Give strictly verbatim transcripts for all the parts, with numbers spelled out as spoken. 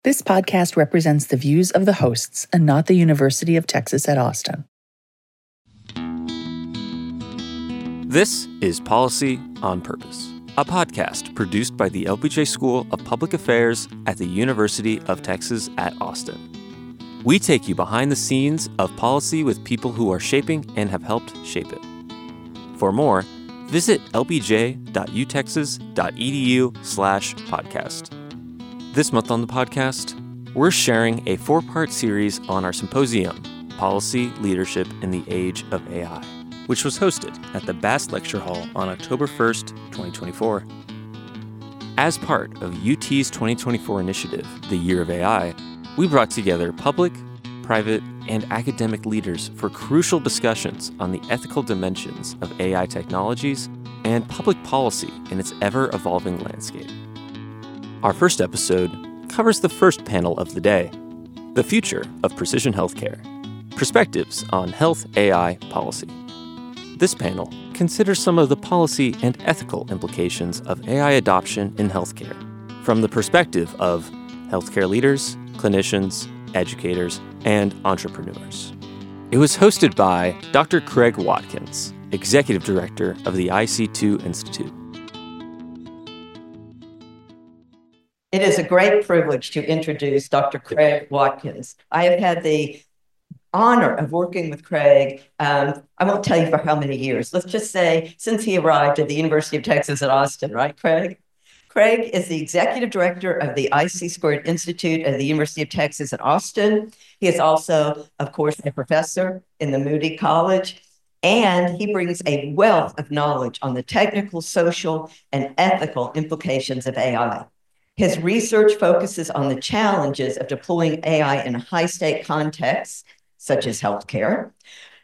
This podcast represents the views of the hosts and not the University of Texas at Austin. This is Policy on Purpose, a podcast produced by the L B J School of Public Affairs at the University of Texas at Austin. We take you behind the scenes of policy with people who are shaping and have helped shape it. For more, visit lbj.utexas.edu slash podcast. This month on the podcast, we're sharing a four-part series on our symposium, Policy Leadership in the Age of A I, which was hosted at the Bass Lecture Hall on October first, twenty twenty-four. As part of U T's twenty twenty-four initiative, the Year of A I, we brought together public, private, and academic leaders for crucial discussions on the ethical dimensions of A I technologies and public policy in its ever-evolving landscape. Our first episode covers the first panel of the day, The Future of Precision Healthcare, Perspectives on Health A I Policy. This panel considers some of the policy and ethical implications of A I adoption in healthcare from the perspective of healthcare leaders, clinicians, educators, and entrepreneurs. It was hosted by Doctor Craig Watkins, Executive Director of the I C two Institute. It is a great privilege to introduce Doctor Craig Watkins. I have had the honor of working with Craig, um, I won't tell you for how many years. Let's just say since he arrived at the University of Texas at Austin, right, Craig? Craig is the Executive Director of the I C Squared Institute at the University of Texas at Austin. He is also, of course, a professor in the Moody College, and he brings a wealth of knowledge on the technical, social, and ethical implications of A I. His research focuses on the challenges of deploying A I in high-stake contexts, such as healthcare,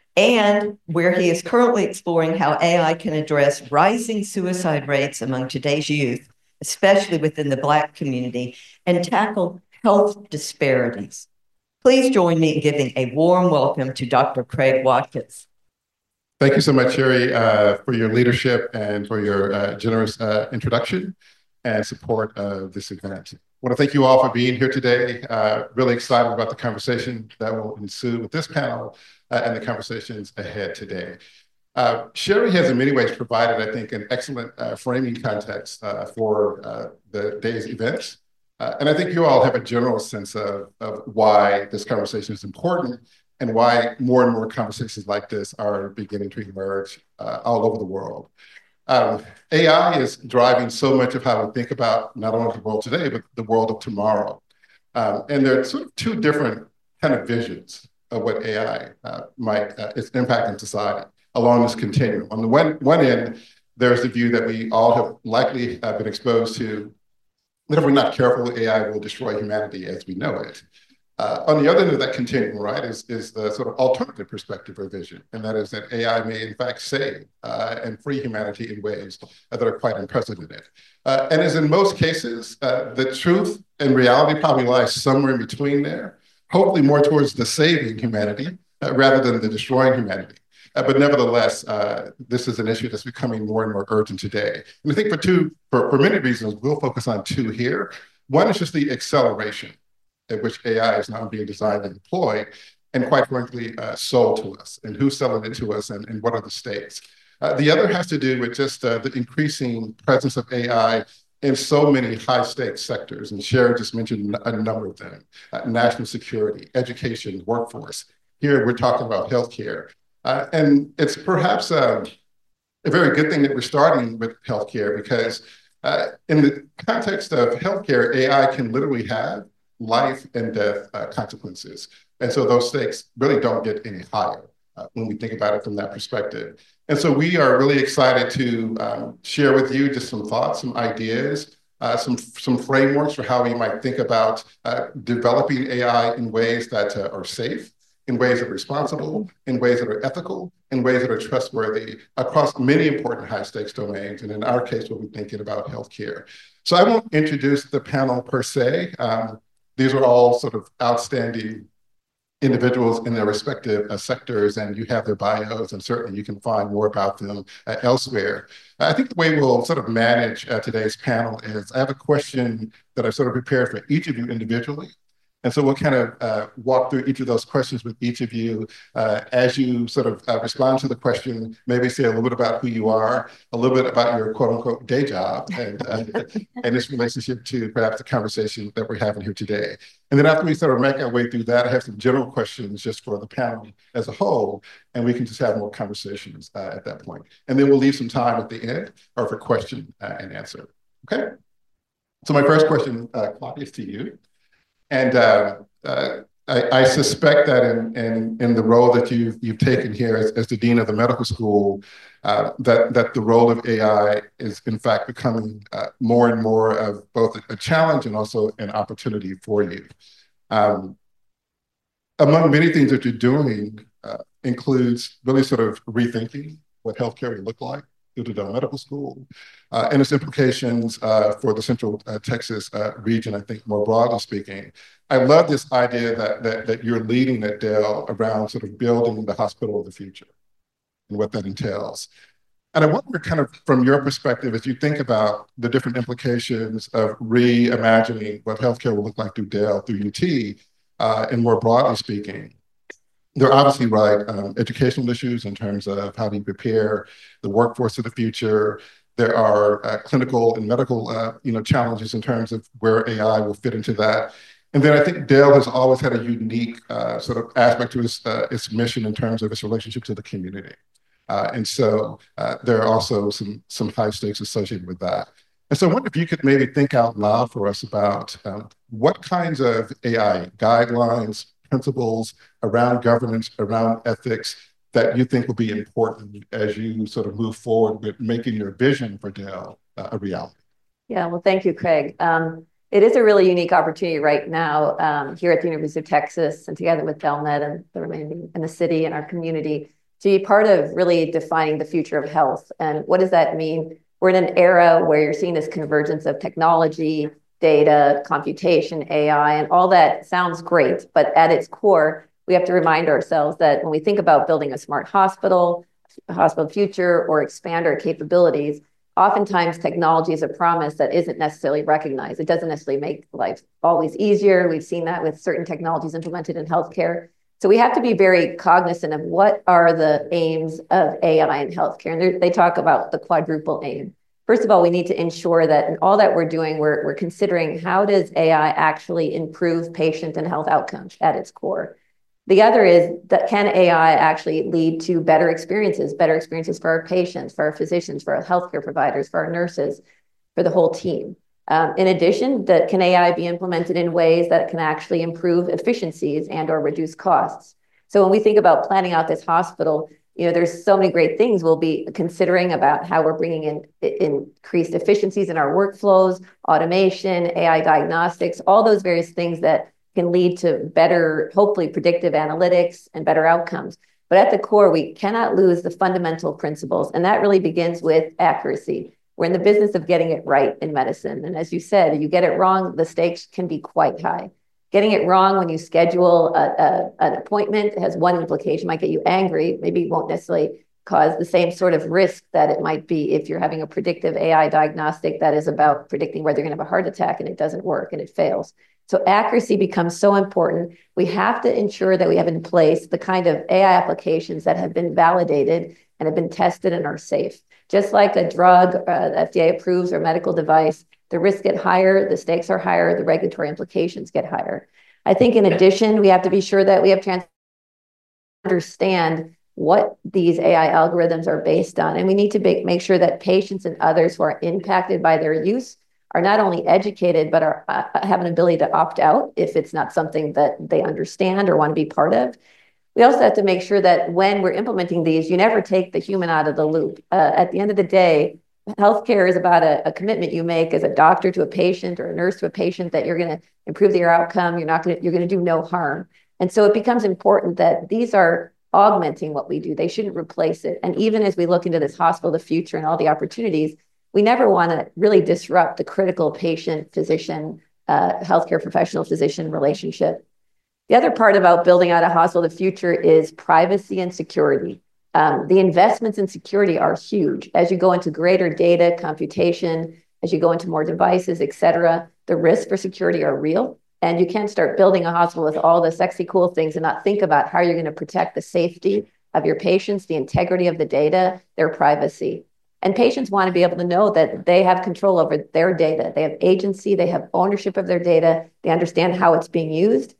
and where he is currently exploring how A I can address rising suicide rates among today's youth, especially within the Black community, and tackle health disparities. Please join me in giving a warm welcome to Doctor Craig Watkins. Thank you so much, Sherry, uh, for your leadership and for your uh, generous uh, introduction and support of this event. I want to thank you all for being here today. Uh, really excited about the conversation that will ensue with this panel uh, and the conversations ahead today. Uh, Sherry has in many ways provided, I think, an excellent uh, framing context uh, for uh, the day's events. Uh, and I think you all have a general sense of, of why this conversation is important and why more and more conversations like this are beginning to emerge uh, all over the world. Um, A I is driving so much of how we think about not only the world today, but the world of tomorrow. Um, and there are sort of two different kind of visions of what A I uh, might, uh, its impact on society along this continuum. On the one, one end, there's the view that we all have likely uh, been exposed to, that if we're not careful, A I will destroy humanity as we know it. Uh, on the other end of that continuum, right, is, is the sort of alternative perspective or vision, and that is that A I may in fact save uh, and free humanity in ways uh, that are quite unprecedented. Uh, and as in most cases, uh, the truth and reality probably lies somewhere in between there, hopefully more towards the saving humanity uh, rather than the destroying humanity. Uh, but nevertheless, uh, this is an issue that's becoming more and more urgent today. And I think for two, for, for many reasons, we'll focus on two here. One is just the acceleration at which A I is now being designed and deployed, and quite frankly, uh, sold to us, and who's selling it to us, and, and what are the stakes. Uh, the other has to do with just uh, the increasing presence of A I in so many high-stakes sectors, and Sharon just mentioned a number of them: uh, national security, education, workforce. Here, we're talking about healthcare. Uh, and it's perhaps uh, a very good thing that we're starting with healthcare, because uh, in the context of healthcare, A I can literally have life and death uh, consequences. And so those stakes really don't get any higher uh, when we think about it from that perspective. And so we are really excited to um, share with you just some thoughts, some ideas, uh, some, some frameworks for how we might think about uh, developing A I in ways that uh, are safe, in ways that are responsible, in ways that are ethical, in ways that are trustworthy across many important high stakes domains. And in our case, we'll be thinking about healthcare. So I won't introduce the panel per se. Um, These are all sort of outstanding individuals in their respective uh, sectors, and you have their bios, and certainly you can find more about them uh, elsewhere. I think the way we'll sort of manage uh, today's panel is I have a question that I sort of prepared for each of you individually. And so we'll kind of uh, walk through each of those questions with each of you uh, as you sort of uh, respond to the question, maybe say a little bit about who you are, a little bit about your quote unquote day job, and, uh, and its relationship to perhaps the conversation that we're having here today. And then after we sort of make our way through that, I have some general questions just for the panel as a whole, and we can just have more conversations uh, at that point. And then we'll leave some time at the end or for question uh, and answer. Okay? So my first question, uh, Claudia, is to you. And uh, uh, I, I suspect that in, in, in the role that you've, you've taken here as, as the Dean of the Medical School, uh, that, that the role of A I is in fact becoming uh, more and more of both a challenge and also an opportunity for you. Um, among many things that you're doing uh, includes really sort of rethinking what healthcare would look like through the Dell Medical School, uh, and its implications uh, for the Central uh, Texas uh, region, I think more broadly speaking. I love this idea that, that, that you're leading at Dell around sort of building the hospital of the future and what that entails. And I wonder kind of from your perspective, as you think about the different implications of reimagining what healthcare will look like through Dell, through U T, uh, and more broadly speaking, there are obviously, right, um, educational issues in terms of how do you prepare the workforce of the future. There are uh, clinical and medical, uh, you know, challenges in terms of where A I will fit into that. And then I think Dell has always had a unique uh, sort of aspect to its, uh, its mission in terms of its relationship to the community. Uh, and so uh, there are also some, some high stakes associated with that. And so I wonder if you could maybe think out loud for us about um, what kinds of A I guidelines, principles around governance, around ethics that you think will be important as you sort of move forward with making your vision for Dell uh, a reality. Yeah, well, thank you, Craig. Um, it is a really unique opportunity right now um, here at the University of Texas and together with DellMed and the remaining and the city and our community to be part of really defining the future of health. And what does that mean? We're in an era where you're seeing this convergence of technology, data, computation, A I, and all that sounds great, but at its core, we have to remind ourselves that when we think about building a smart hospital, hospital future, or expand our capabilities, oftentimes technology is a promise that isn't necessarily recognized. It doesn't necessarily make life always easier. We've seen that with certain technologies implemented in healthcare. So we have to be very cognizant of what are the aims of A I in healthcare. And they talk about the quadruple aim. First of all, we need to ensure that in all that we're doing, we're, we're considering how does A I actually improve patient and health outcomes at its core. The other is that can A I actually lead to better experiences, better experiences for our patients, for our physicians, for our healthcare providers, for our nurses, for the whole team. Um, in addition, that can A I be implemented in ways that can actually improve efficiencies and or reduce costs? So when we think about planning out this hospital, you know, there's so many great things we'll be considering about how we're bringing in, in increased efficiencies in our workflows, automation, A I diagnostics, all those various things that can lead to better, hopefully predictive analytics and better outcomes. But at the core, we cannot lose the fundamental principles. And that really begins with accuracy. We're in the business of getting it right in medicine. And as you said, you get it wrong, the stakes can be quite high. Getting it wrong when you schedule a, a, an appointment has one implication, might get you angry, maybe it won't necessarily cause the same sort of risk that it might be if you're having a predictive A I diagnostic that is about predicting whether you're going to have a heart attack and it doesn't work and it fails. So accuracy becomes so important. We have to ensure that we have in place the kind of A I applications that have been validated and have been tested and are safe. Just like a drug uh, the F D A approves or a medical device, the risks get higher, the stakes are higher, the regulatory implications get higher. I think in addition, we have to be sure that we have to understand what these A I algorithms are based on. And we need to be, make sure that patients and others who are impacted by their use are not only educated, but are uh, have an ability to opt out if it's not something that they understand or want to be part of. We also have to make sure that when we're implementing these, you never take the human out of the loop. Uh, at the end of the day, healthcare is about a, a commitment you make as a doctor to a patient or a nurse to a patient that you're going to improve their outcome. You're not going to, you're going to do no harm. And so it becomes important that these are augmenting what we do. They shouldn't replace it. And even as we look into this hospital of the future and all the opportunities, we never want to really disrupt the critical patient-physician, uh, healthcare professional-physician relationship. The other part about building out a hospital of the future is privacy and security. Um, the investments in security are huge. As you go into greater data computation, as you go into more devices, et cetera, the risks for security are real. And you can't start building a hospital with all the sexy, cool things and not think about how you're going to protect the safety of your patients, the integrity of the data, their privacy. And patients want to be able to know that they have control over their data. They have agency, they have ownership of their data, they understand how it's being used.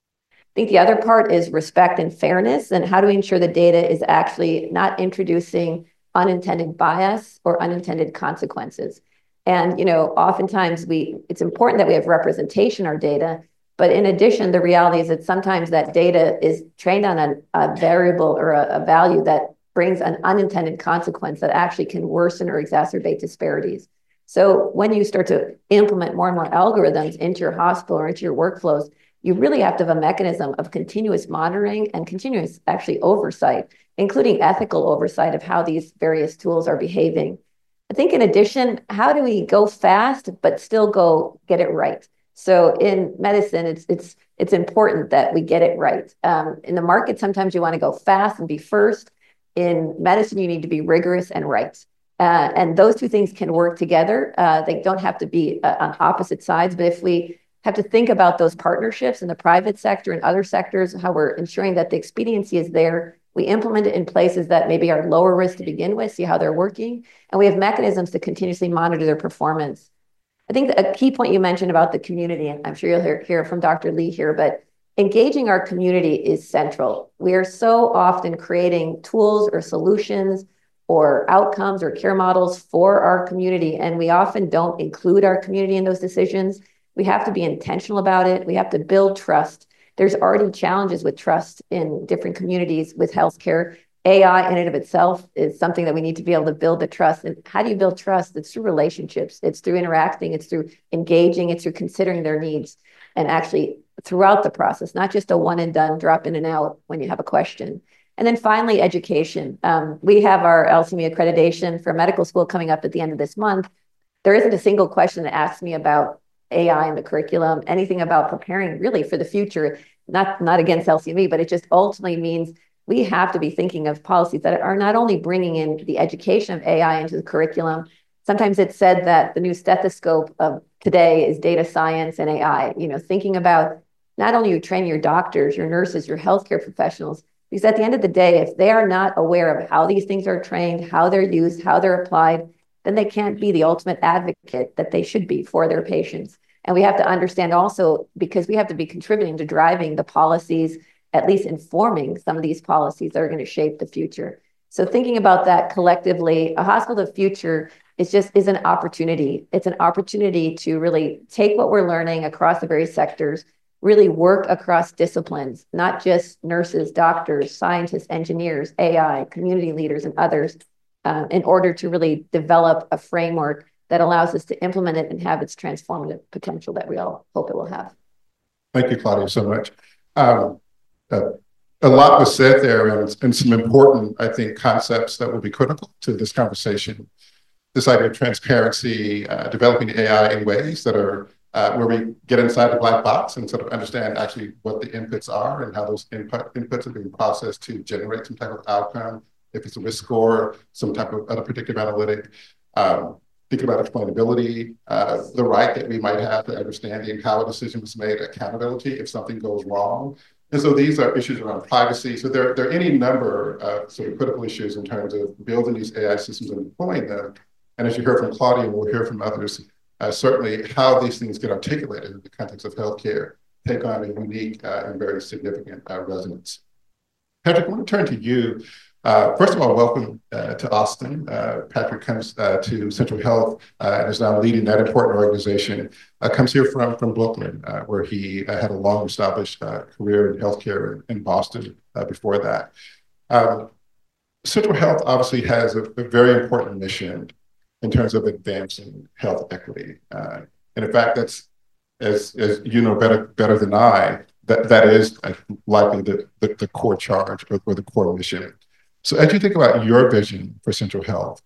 I think the other part is respect and fairness, and how do we ensure the data is actually not introducing unintended bias or unintended consequences. And, you know, oftentimes we, it's important that we have representation in our data, but in addition, the reality is that sometimes that data is trained on a, a variable or a, a value that brings an unintended consequence that actually can worsen or exacerbate disparities. So when you start to implement more and more algorithms into your hospital or into your workflows, you really have to have a mechanism of continuous monitoring and continuous actually oversight, including ethical oversight of how these various tools are behaving. I think in addition, how do we go fast, but still go get it right? So in medicine, it's it's it's important that we get it right. Um, in the market, sometimes you want to go fast and be first. In medicine, you need to be rigorous and right. Uh, and those two things can work together. Uh, they don't have to be uh, on opposite sides, but if we have to think about those partnerships in the private sector and other sectors, how we're ensuring that the expediency is there. We implement it in places that maybe are lower risk to begin with, see how they're working, and we have mechanisms to continuously monitor their performance. I think a key point you mentioned about the community, and I'm sure you'll hear, hear from Doctor Lee here, but engaging our community is central. We are so often creating tools or solutions or outcomes or care models for our community, and we often don't include our community in those decisions. We have to be intentional about it. We have to build trust. There's already challenges with trust in different communities with healthcare. A I in and of itself is something that we need to be able to build the trust. And how do you build trust? It's through relationships. It's through interacting. It's through engaging. It's through considering their needs and actually throughout the process, not just a one and done, drop in and out when you have a question. And then finally, education. Um, we have our L C M E accreditation for medical school coming up at the end of this month. There isn't a single question that asks me about A I in the curriculum, anything about preparing really for the future, not, not against L C M E, but it just ultimately means we have to be thinking of policies that are not only bringing in the education of A I into the curriculum. Sometimes it's said that the new stethoscope of today is data science and A I, you know, thinking about not only you train your doctors, your nurses, your healthcare professionals, because at the end of the day, if they are not aware of how these things are trained, how they're used, how they're applied, then they can't be the ultimate advocate that they should be for their patients. And we have to understand also, because we have to be contributing to driving the policies, at least informing some of these policies that are going to shape the future. So thinking about that collectively, a hospital of the future is just is an opportunity. It's an opportunity to really take what we're learning across the various sectors, really work across disciplines, not just nurses, doctors, scientists, engineers, A I, community leaders, and others, uh, in order to really develop a framework that allows us to implement it and have its transformative potential that we all hope it will have. Thank you, Claudia, so much. Um, uh, a lot was said there, and, and some important, I think, concepts that will be critical to this conversation. This idea of transparency, uh, developing A I in ways that are uh, where we get inside the black box and sort of understand actually what the inputs are and how those input, inputs are being processed to generate some type of outcome. If it's a risk score, some type of other predictive analytic. Um, Thinking about explainability, uh, the right that we might have to understanding how a decision was made, accountability if something goes wrong. And so these are issues around privacy. So there, there are any number of sort of critical issues in terms of building these A I systems and deploying them. And as you heard from Claudia, and we'll hear from others, uh, certainly how these things get articulated in the context of healthcare take on a unique uh, and very significant uh, resonance. Patrick, I want to turn to you. Uh, first of all, welcome uh, to Austin. Uh, Patrick comes uh, to Central Health uh, and is now leading that important organization. Uh, comes here from, from Brooklyn, uh, where he uh, had a long established uh, career in healthcare in, in Boston uh, before that. Um, Central Health obviously has a, a very important mission in terms of advancing health equity. Uh, and in fact, that's, as, as you know better, better than I, that, that is uh, likely the, the, the core charge or, or the core mission. So as you think about your vision for Central Health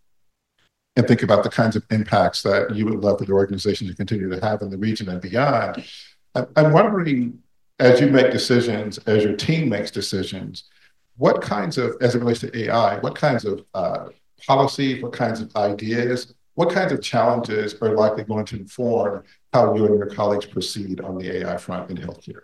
and think about the kinds of impacts that you would love for the organization to continue to have in the region and beyond, I'm wondering as you make decisions, as your team makes decisions, what kinds of, as it relates to A I, what kinds of uh, policies, what kinds of ideas, what kinds of challenges are likely going to inform how you and your colleagues proceed on the A I front in healthcare?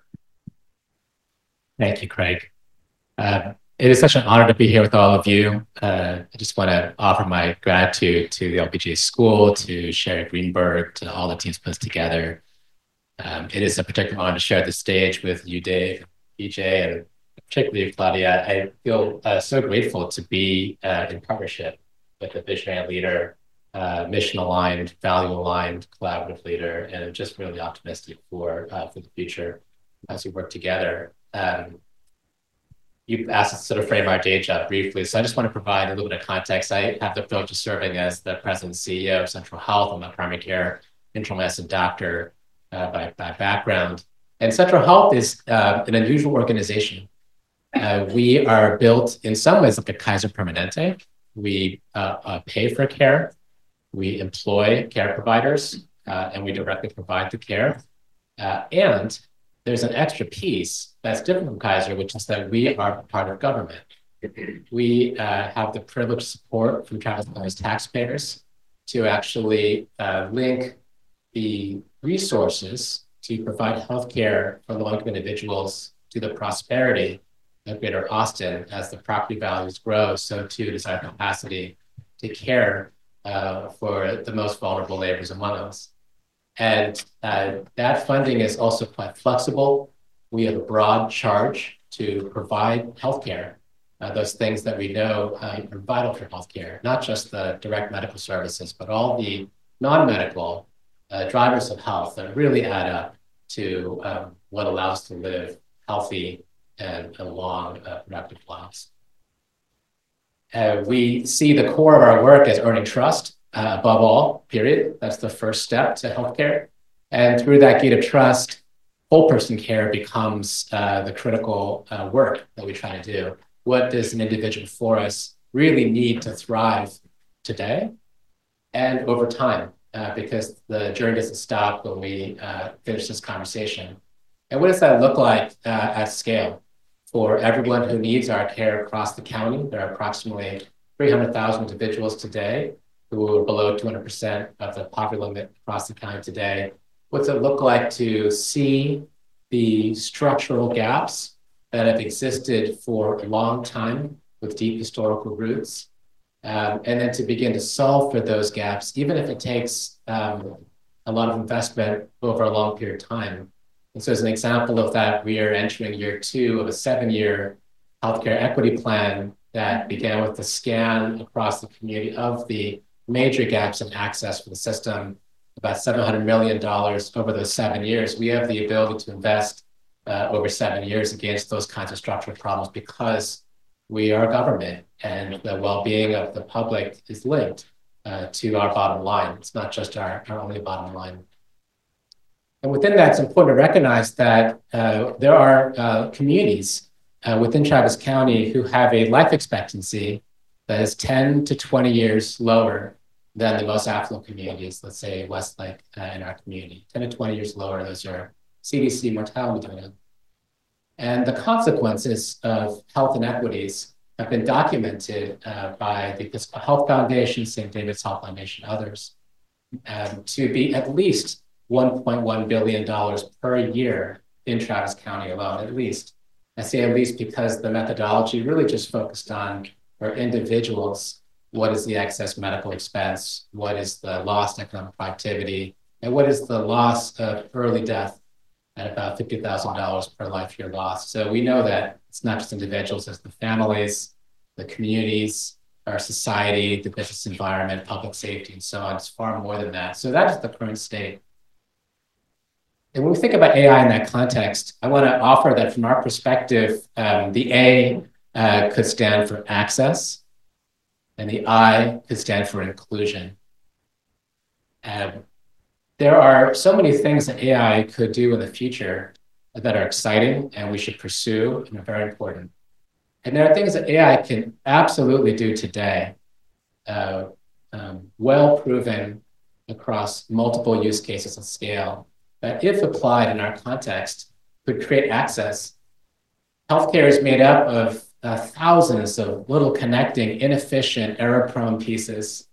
Thank you, Craig. Uh, it is such an honor to be here with all of you. Uh, I just want to offer my gratitude to the L P G A school, to Sherry Greenberg, to all the teams put together. Um, it is a particular honor to share the stage with you, Dave, E J, and particularly Claudia. I feel uh, so grateful to be uh, in partnership with a visionary leader, uh, mission-aligned, value-aligned, collaborative leader, and I'm just really optimistic for, uh, for the future as we work together. Um, you asked us to sort of frame our day job briefly, so I just want to provide a little bit of context. I have the privilege of serving as the president and C E O of Central Health. I'm a primary care internal medicine doctor uh, by, by background. And Central Health is uh, an unusual organization. Uh, we are built in some ways like a Kaiser Permanente. We uh, uh, pay for care, we employ care providers, uh, and we directly provide the care. Uh, and there's an extra piece that's different from Kaiser, which is that we are part of government. We uh, have the privileged support from Travis County's taxpayers to actually uh, link the resources to provide healthcare for low-income individuals to the prosperity of Greater Austin. As the property values grow, so too does our capacity to care uh, for the most vulnerable neighbors among us. And uh, that funding is also quite flexible. We have a broad charge to provide healthcare, uh, those things that we know uh, are vital for healthcare, not just the direct medical services, but all the non-medical uh, drivers of health that really add up to um, what allows us to live healthy and, and long, uh, productive lives. Uh, we see the core of our work as earning trust. Uh, above all, period. That's the first step to healthcare. And through that gate of trust, whole person care becomes uh, the critical uh, work that we try to do. What does an individual for us really need to thrive today and over time? Uh, because the journey doesn't stop when we uh, finish this conversation. And what does that look like uh, at scale? For everyone who needs our care across the county, there are approximately three hundred thousand individuals today who are below two hundred percent of the poverty limit across the county today. What's it look like to see the structural gaps that have existed for a long time with deep historical roots, um, and then to begin to solve for those gaps, even if it takes um, a lot of investment over a long period of time. And so as an example of that, we are entering year two of a seven-year healthcare equity plan that began with the scan across the community of the major gaps in access for the system, about seven hundred million dollars over those seven years. We have the ability to invest uh, over seven years against those kinds of structural problems because we are government and the well-being of the public is linked uh, to our bottom line. It's not just our, our only bottom line. And within that, it's important to recognize that uh, there are uh, communities uh, within Travis County who have a life expectancy that is ten to twenty years lower than the most affluent communities, let's say Westlake uh, in our community, ten to twenty years lower. Those are C D C mortality data. And the consequences of health inequities have been documented uh, by the Episcopal Health Foundation, Saint David's Health Foundation, others, um, to be at least one point one billion dollars per year in Travis County alone, at least. I say at least because the methodology really just focused on, for individuals, what is the excess medical expense, what is the lost economic productivity, and what is the loss of early death at about fifty thousand dollars per life year lost. So we know that it's not just individuals, it's the families, the communities, our society, the business environment, public safety, and so on. It's far more than that. So that is the current state. And when we think about A I in that context, I want to offer that from our perspective, um, the A uh, could stand for access, and the I could stand for inclusion. Um, there are so many things that A I could do in the future that are exciting and we should pursue and are very important. And there are things that A I can absolutely do today, uh, um, well proven across multiple use cases and scale, that if applied in our context, could create access. Healthcare is made up of uh, thousands of little connecting, inefficient, error-prone pieces.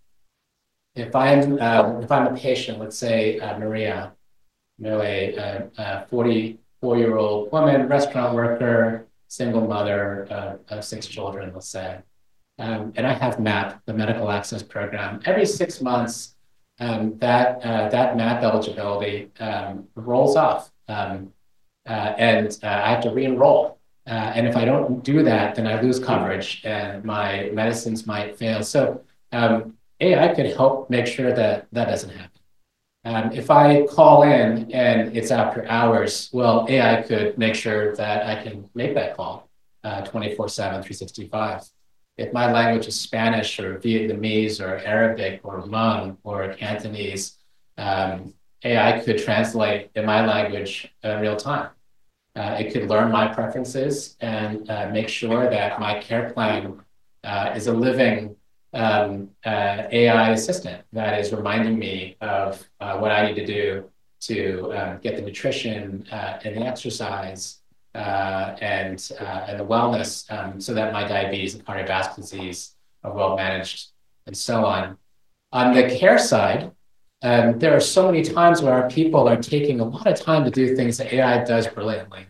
If I'm uh, if I'm a patient, let's say uh, Maria, you know, a, a forty-four-year-old woman, restaurant worker, single mother uh, of six children, let's say, um, and I have MAP, the Medical Access Program. Every six months, um, that uh, that MAP eligibility um, rolls off, um, uh, and uh, I have to re-enroll. Uh, and if I don't do that, then I lose coverage and my medicines might fail. So um, A I could help make sure that that doesn't happen. Um, if I call in and it's after hours, well, A I could make sure that I can make that call uh, twenty-four seven, three sixty-five. If my language is Spanish or Vietnamese or Arabic or Hmong or Cantonese, um, A I could translate in my language in real time. Uh, it could learn my preferences and uh, make sure that my care plan uh, is a living um, uh, A I assistant that is reminding me of uh, what I need to do to uh, get the nutrition uh, and the exercise uh, and, uh, and the wellness um, so that my diabetes and cardiovascular disease are well managed and so on. On the care side, Um, there are so many times where our people are taking a lot of time to do things that A I does brilliantly.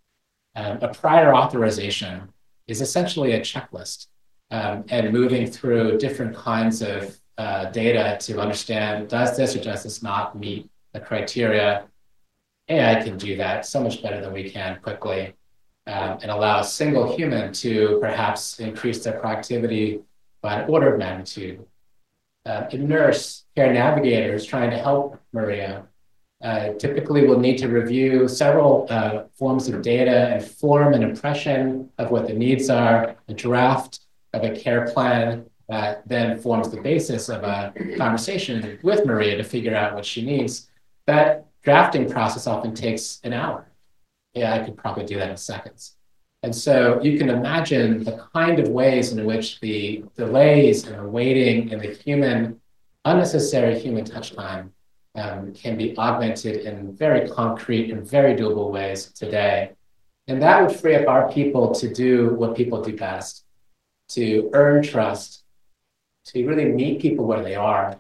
Um, a prior authorization is essentially a checklist um, and moving through different kinds of uh, data to understand, does this or does this not meet the criteria? A I can do that so much better than we can quickly um, and allow a single human to perhaps increase their productivity by an order of magnitude. Uh, a nurse, care navigators trying to help Maria uh, typically will need to review several uh, forms of data and form an impression of what the needs are, a draft of a care plan that then forms the basis of a conversation with Maria to figure out what she needs. That drafting process often takes an hour. Yeah, I could probably do that in seconds. And so you can imagine the kind of ways in which the delays and the waiting and the human, unnecessary human touch time um, can be augmented in very concrete and very doable ways today. And that would free up our people to do what people do best, to earn trust, to really meet people where they are,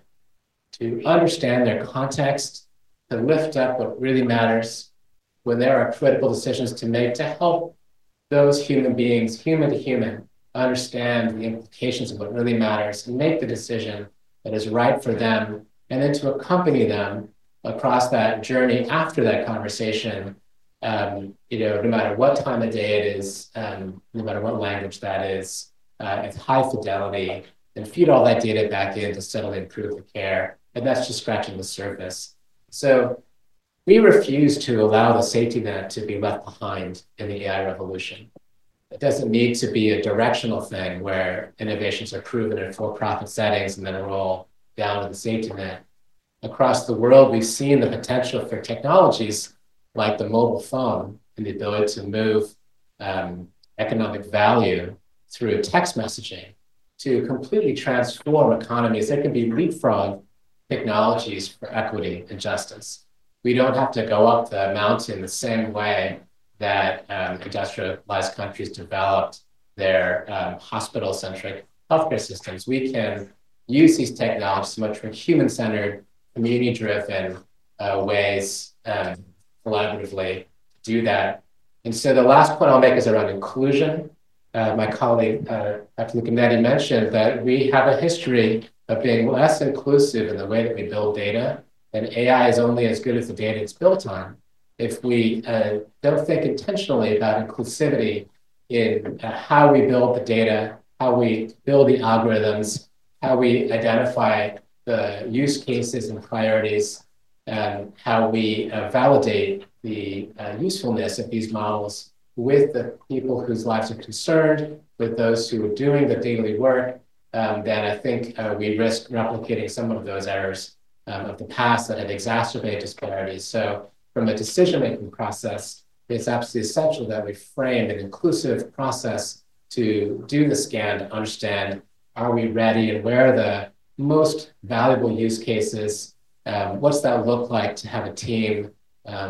to understand their context, to lift up what really matters when there are critical decisions to make to help those human beings, human to human, understand the implications of what really matters and make the decision that is right for them, and then to accompany them across that journey after that conversation, um, you know, no matter what time of day it is, um, no matter what language that is, uh, at high fidelity, and feed all that data back in to steadily improve the care. And that's just scratching the surface. So we refuse to allow the safety net to be left behind in the A I revolution. It doesn't need to be a directional thing where innovations are proven in for-profit settings and then roll down to the safety net. Across the world, we've seen the potential for technologies like the mobile phone and the ability to move um, economic value through text messaging to completely transform economies. There can be leapfrog technologies for equity and justice. We don't have to go up the mountain the same way that um, industrialized countries developed their um, hospital-centric healthcare systems. We can use these technologies much more human-centered, community-driven uh, ways um, collaboratively to do that. And so the last point I'll make is around inclusion. Uh, my colleague, uh, Doctor Lucanetti, mentioned that we have a history of being less inclusive in the way that we build data. And A I is only as good as the data it's built on. If we uh, don't think intentionally about inclusivity in uh, how we build the data, how we build the algorithms, how we identify the use cases and priorities, and how we uh, validate the uh, usefulness of these models with the people whose lives are concerned, with those who are doing the daily work, um, then I think uh, we risk replicating some of those errors Um, of the past that have exacerbated disparities. So from a decision-making process, it's absolutely essential that we frame an inclusive process to do the scan to understand, are we ready and where are the most valuable use cases? Um, what's that look like to have a team um,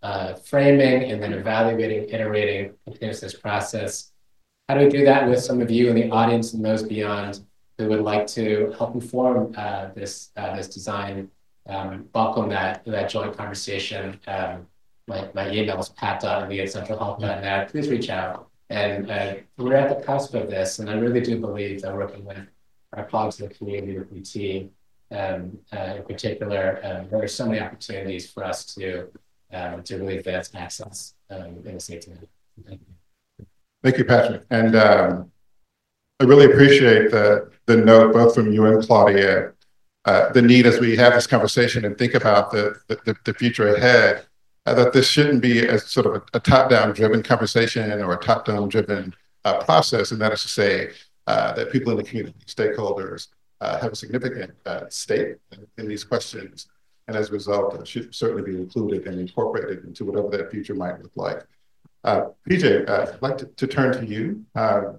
uh, framing and then evaluating, iterating, continuous this process. How do we do that with some of you in the audience and those beyond who would like to help inform uh, this uh, this design? Um, welcome that that joint conversation. Um, my, my email is pat dot lee at central health dot net. Please reach out. And uh, we're at the cusp of this, and I really do believe that working with our colleagues in the community with U T, um, uh, in particular, um, there are so many opportunities for us to um, to really advance access um, in the safety net. Thank you. Thank you, Patrick. And um, I really appreciate the, the note, both from you and Claudia, uh, the need as we have this conversation and think about the, the, the future ahead, uh, that this shouldn't be a sort of a, a top-down driven conversation or a top-down driven uh, process. And that is to say uh, that people in the community, stakeholders, uh, have a significant uh, stake in, in these questions. And as a result, it should certainly be included and incorporated into whatever that future might look like. Uh, P J, uh, I'd like to, to turn to you. Um,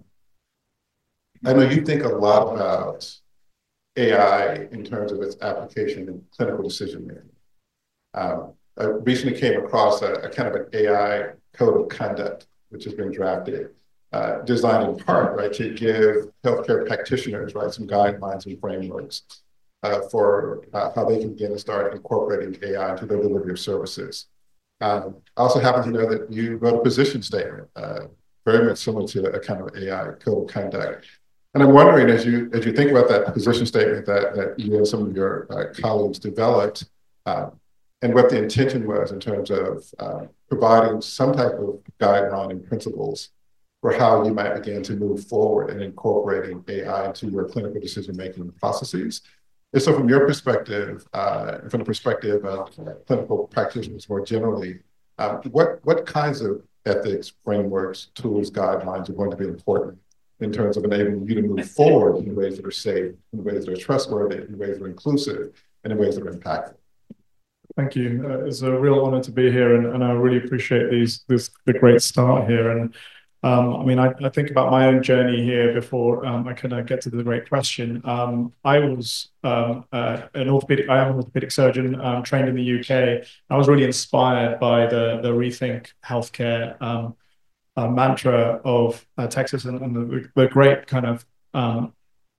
I know you think a lot about A I in terms of its application in clinical decision making. Um, I recently came across a, a kind of an A I code of conduct, which has been drafted, uh, designed in part, right, to give healthcare practitioners, right, some guidelines and frameworks uh, for uh, how they can begin to start incorporating A I into their delivery of services. Um, I also happen to know that you wrote a position statement, uh, very much similar to a kind of A I code of conduct. And I'm wondering, as you as you think about that position statement that, that you and some of your uh, colleagues developed, uh, and what the intention was in terms of uh, providing some type of guideline and principles for how you might begin to move forward in incorporating A I into your clinical decision-making processes. And so from your perspective, uh, from the perspective of uh, clinical practitioners more generally, um, what, what kinds of ethics, frameworks, tools, guidelines are going to be important in terms of enabling you to move forward in ways that are safe, in ways that are trustworthy, in ways that are inclusive, and in ways that are impactful? Thank you. Uh, it's a real honor to be here, and, and I really appreciate these this the great start here. And um, I mean, I, I think about my own journey here before um, I can uh, get to the great question. Um, I was um, uh, an orthopedic. I am an orthopedic surgeon, um, trained in the U K. I was really inspired by the the Rethink Healthcare um, uh, mantra of uh, Texas and, and the, the great kind of um,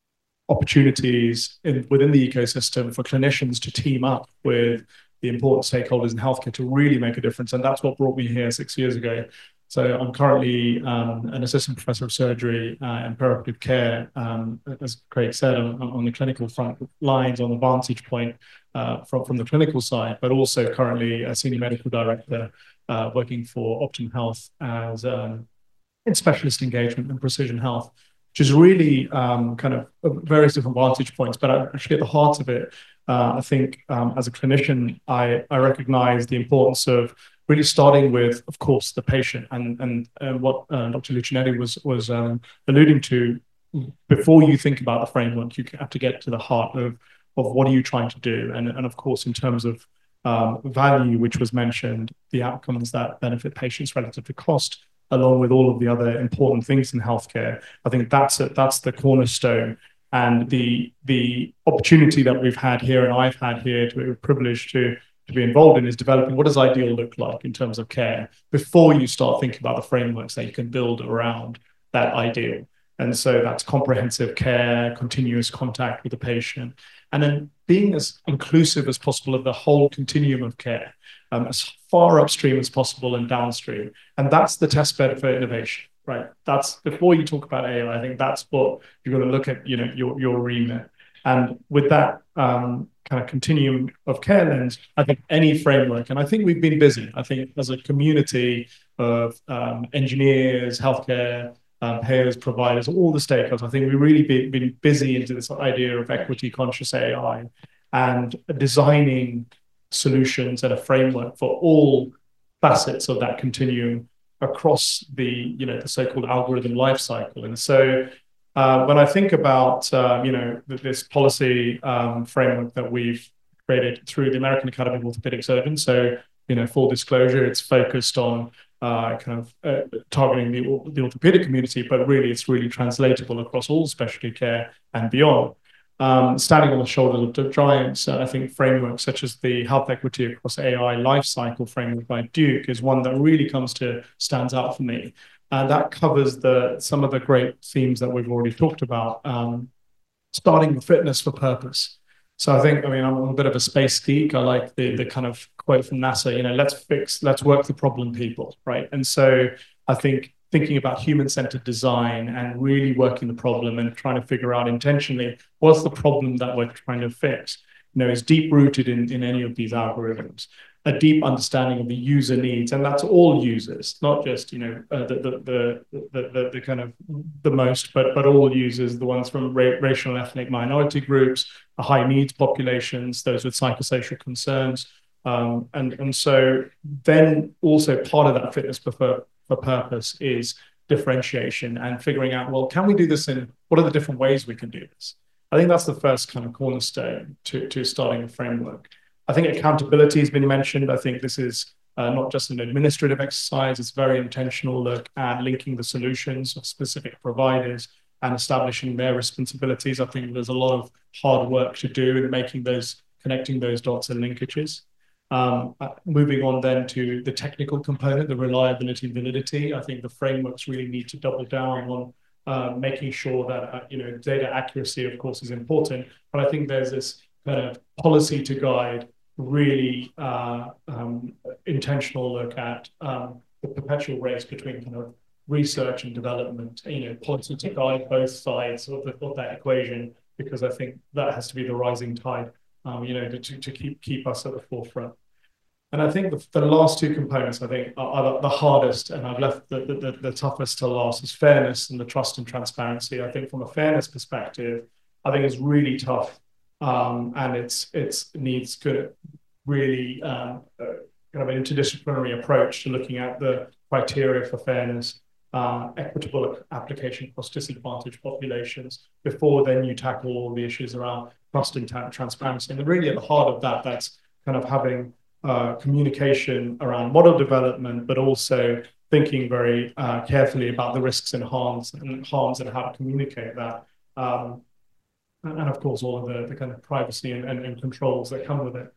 opportunities in, within the ecosystem for clinicians to team up with the important stakeholders in healthcare to really make a difference. And that's what brought me here six years ago. So I'm currently um, an assistant professor of surgery uh, and perioperative care, um, as Craig said, on, on the clinical front lines, on the vantage point uh, from, from the clinical side, but also currently a senior medical director uh, working for Optum Health as um, in specialist engagement and precision health, which is really um, kind of various different vantage points. But actually at the heart of it, uh, I think um, as a clinician, I, I recognize the importance of really starting with, of course, the patient and, and uh, what uh, Doctor Lucinetti was, was um, alluding to. Before you think about the framework, you have to get to the heart of, of what are you trying to do? And, and of course, in terms of um, value, which was mentioned, the outcomes that benefit patients relative to cost, along with all of the other important things in healthcare. I think that's a, that's the cornerstone. And the the opportunity that we've had here and I've had here, to be privileged to, to be involved in, is developing what does ideal look like in terms of care before you start thinking about the frameworks that you can build around that ideal. And so that's comprehensive care, continuous contact with the patient, and then being as inclusive as possible of the whole continuum of care, um, as far upstream as possible and downstream. And that's the test bed for innovation, right? That's before you talk about A I, I think that's what you've got to look at, you know, your, your remit. And with that um, kind of continuum of care lens, I think any framework, and I think we've been busy, I think as a community of um, engineers, healthcare, Um, payers, providers, all the stakeholders, I think we've really been, been busy into this idea of equity conscious A I and designing solutions and a framework for all facets of that continuum across the, you know, the so-called algorithm lifecycle. And so uh, when I think about, uh, you know, this policy um, framework that we've created through the American Academy of Orthopedic Surgeons, so, you know, full disclosure, it's focused on Uh, kind of uh, targeting the, the orthopedic community, but really it's really translatable across all specialty care and beyond. Um, standing on the shoulders of giants, uh, I think frameworks such as the Health Equity Across A I Lifecycle framework by Duke is one that really comes to stands out for me. And that covers the some of the great themes that we've already talked about, um, starting with fitness for purpose. So I think, I mean, I'm a bit of a space geek. I like the the kind of quote from NASA, you know, let's fix, let's work the problem, people, right? And so I think thinking about human-centered design and really working the problem and trying to figure out intentionally what's the problem that we're trying to fix, you know, is deep-rooted in, in any of these algorithms. A deep understanding of the user needs, and that's all users, not just, you know, uh, the, the, the, the, the, the kind of the most, but, but all users, the ones from ra racial and ethnic minority groups, the high needs populations, those with psychosocial concerns. Um, and, and so then also part of that fitness for, for purpose is differentiation and figuring out, well, can we do this in, what are the different ways we can do this? I think that's the first kind of cornerstone to, to starting a framework. I think accountability has been mentioned. I think this is uh, not just an administrative exercise, it's a very intentional look at linking the solutions of specific providers and establishing their responsibilities. I think there's a lot of hard work to do in making those, connecting those dots and linkages. Um, uh, moving on then to the technical component, the reliability and validity. I think the frameworks really need to double down on uh, making sure that, uh, you know, data accuracy, of course, is important, but I think there's this kind of policy to guide really uh, um, intentional look at um, the perpetual race between kind of research and development, you know, policy to guide both sides of, the, of that equation, because I think that has to be the rising tide, um, you know, to, to keep, keep us at the forefront. And I think the, the last two components, I think, are, are the hardest, and I've left the, the, the toughest to last, is fairness and the trust and transparency. I think from a fairness perspective, I think it's really tough. Um, and it's it's it needs good, really um, uh, kind of an interdisciplinary approach to looking at the criteria for fairness, uh, equitable application across disadvantaged populations, before then you tackle all the issues around trust and transparency. And really at the heart of that, that's kind of having uh, communication around model development, but also thinking very uh, carefully about the risks and harms and harms and how to communicate that. Um, And of course, all of the, the kind of privacy and, and, and controls that come with it.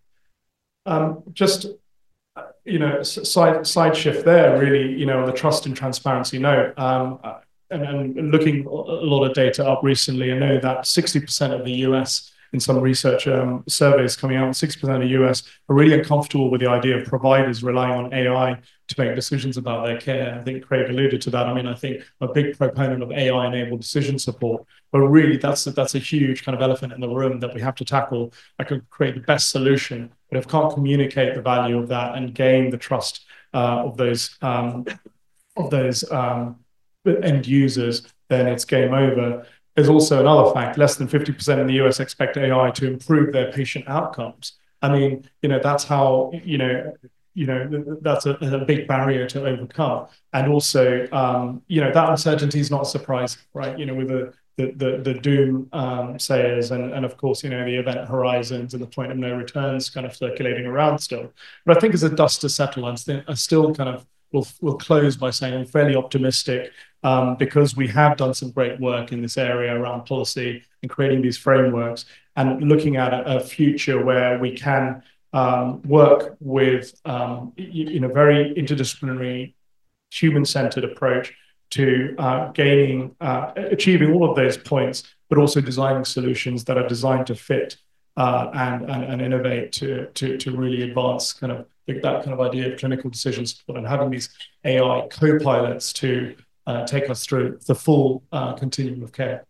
Um, just, you know, side, side shift there, really, you know, on the trust and transparency note, um, and, and looking a lot of data up recently, I know that sixty percent of the U S in some research um, surveys coming out, sixty percent of the U S are really uncomfortable with the idea of providers relying on A I to make decisions about their care. I think Craig alluded to that. I mean, I think I'm a big proponent of A I-enabled decision support, but really that's a, that's a huge kind of elephant in the room that we have to tackle. I can create the best solution, but if I can't communicate the value of that and gain the trust uh, of those um, of those um, end users, then it's game over. There's also another fact: less than fifty percent in the U S expect A I to improve their patient outcomes. I mean, you know, that's how, you know, you know, that's a, a big barrier to overcome. And also, um, you know, that uncertainty is not a surprise, right? You know, with the the the, the doom um, sayers and, and of course, you know, the event horizons and the point of no returns kind of circulating around still. But I think as the dust to settle, I'm still, I still kind of will will close by saying I'm fairly optimistic um, because we have done some great work in this area around policy and creating these frameworks and looking at a, a future where we can um, work with um, in a very interdisciplinary, human-centered approach to uh, gaining, uh, achieving all of those points, but also designing solutions that are designed to fit uh, and, and, and innovate to, to, to really advance kind of that kind of idea of clinical decision support and having these A I co-pilots to uh, take us through the full uh, continuum of care.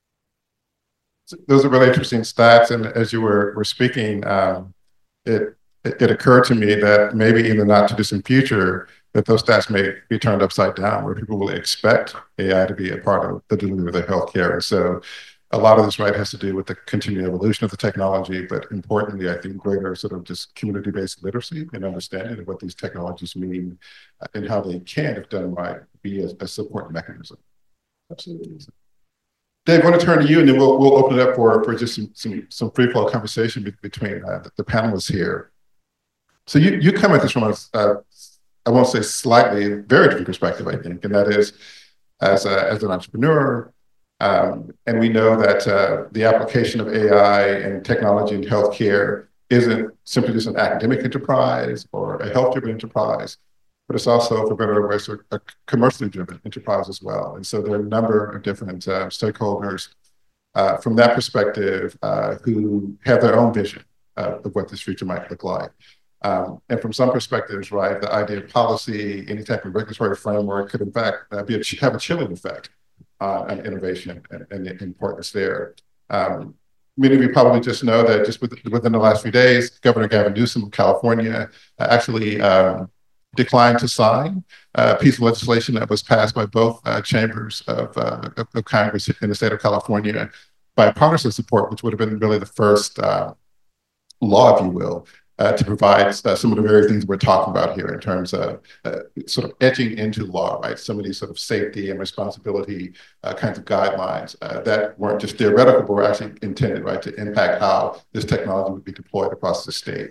Those are really interesting stats. And as you were, were speaking, um, it, it, it occurred to me that maybe in the not too distant future, that those stats may be turned upside down, where people will expect A I to be a part of the delivery of their healthcare. And so a lot of this, right, has to do with the continued evolution of the technology, but importantly, I think greater sort of just community-based literacy and understanding of what these technologies mean and how they can, if done right, be a, a support mechanism. Absolutely. Dave, I want to turn to you, and then we'll, we'll open it up for, for just some, some, some free-flow conversation be, between uh, the, the panelists here. So you, you come at this from a, uh, I won't say slightly, very different perspective, I think, and that is as, a, as an entrepreneur, Um, and we know that uh, the application of A I and technology in healthcare isn't simply just an academic enterprise or a health-driven enterprise, but it's also, for better or worse, a, a commercially driven enterprise as well. And so there are a number of different uh, stakeholders uh, from that perspective uh, who have their own vision uh, of what this future might look like. Um, and from some perspectives, right, the idea of policy, any type of regulatory framework could in fact uh, be a, have a chilling effect uh, on innovation and, and the importance there. Um, Many of you probably just know that just within the last few days, Governor Gavin Newsom of California actually um, declined to sign a piece of legislation that was passed by both uh, chambers of, uh, of, of Congress in the state of California, bipartisan support, which would have been really the first uh, law, if you will, uh, to provide uh, some of the very things we're talking about here in terms of uh, sort of etching into law, right? Some of these sort of safety and responsibility uh, kinds of guidelines uh, that weren't just theoretical, but were actually intended, right, to impact how this technology would be deployed across the state.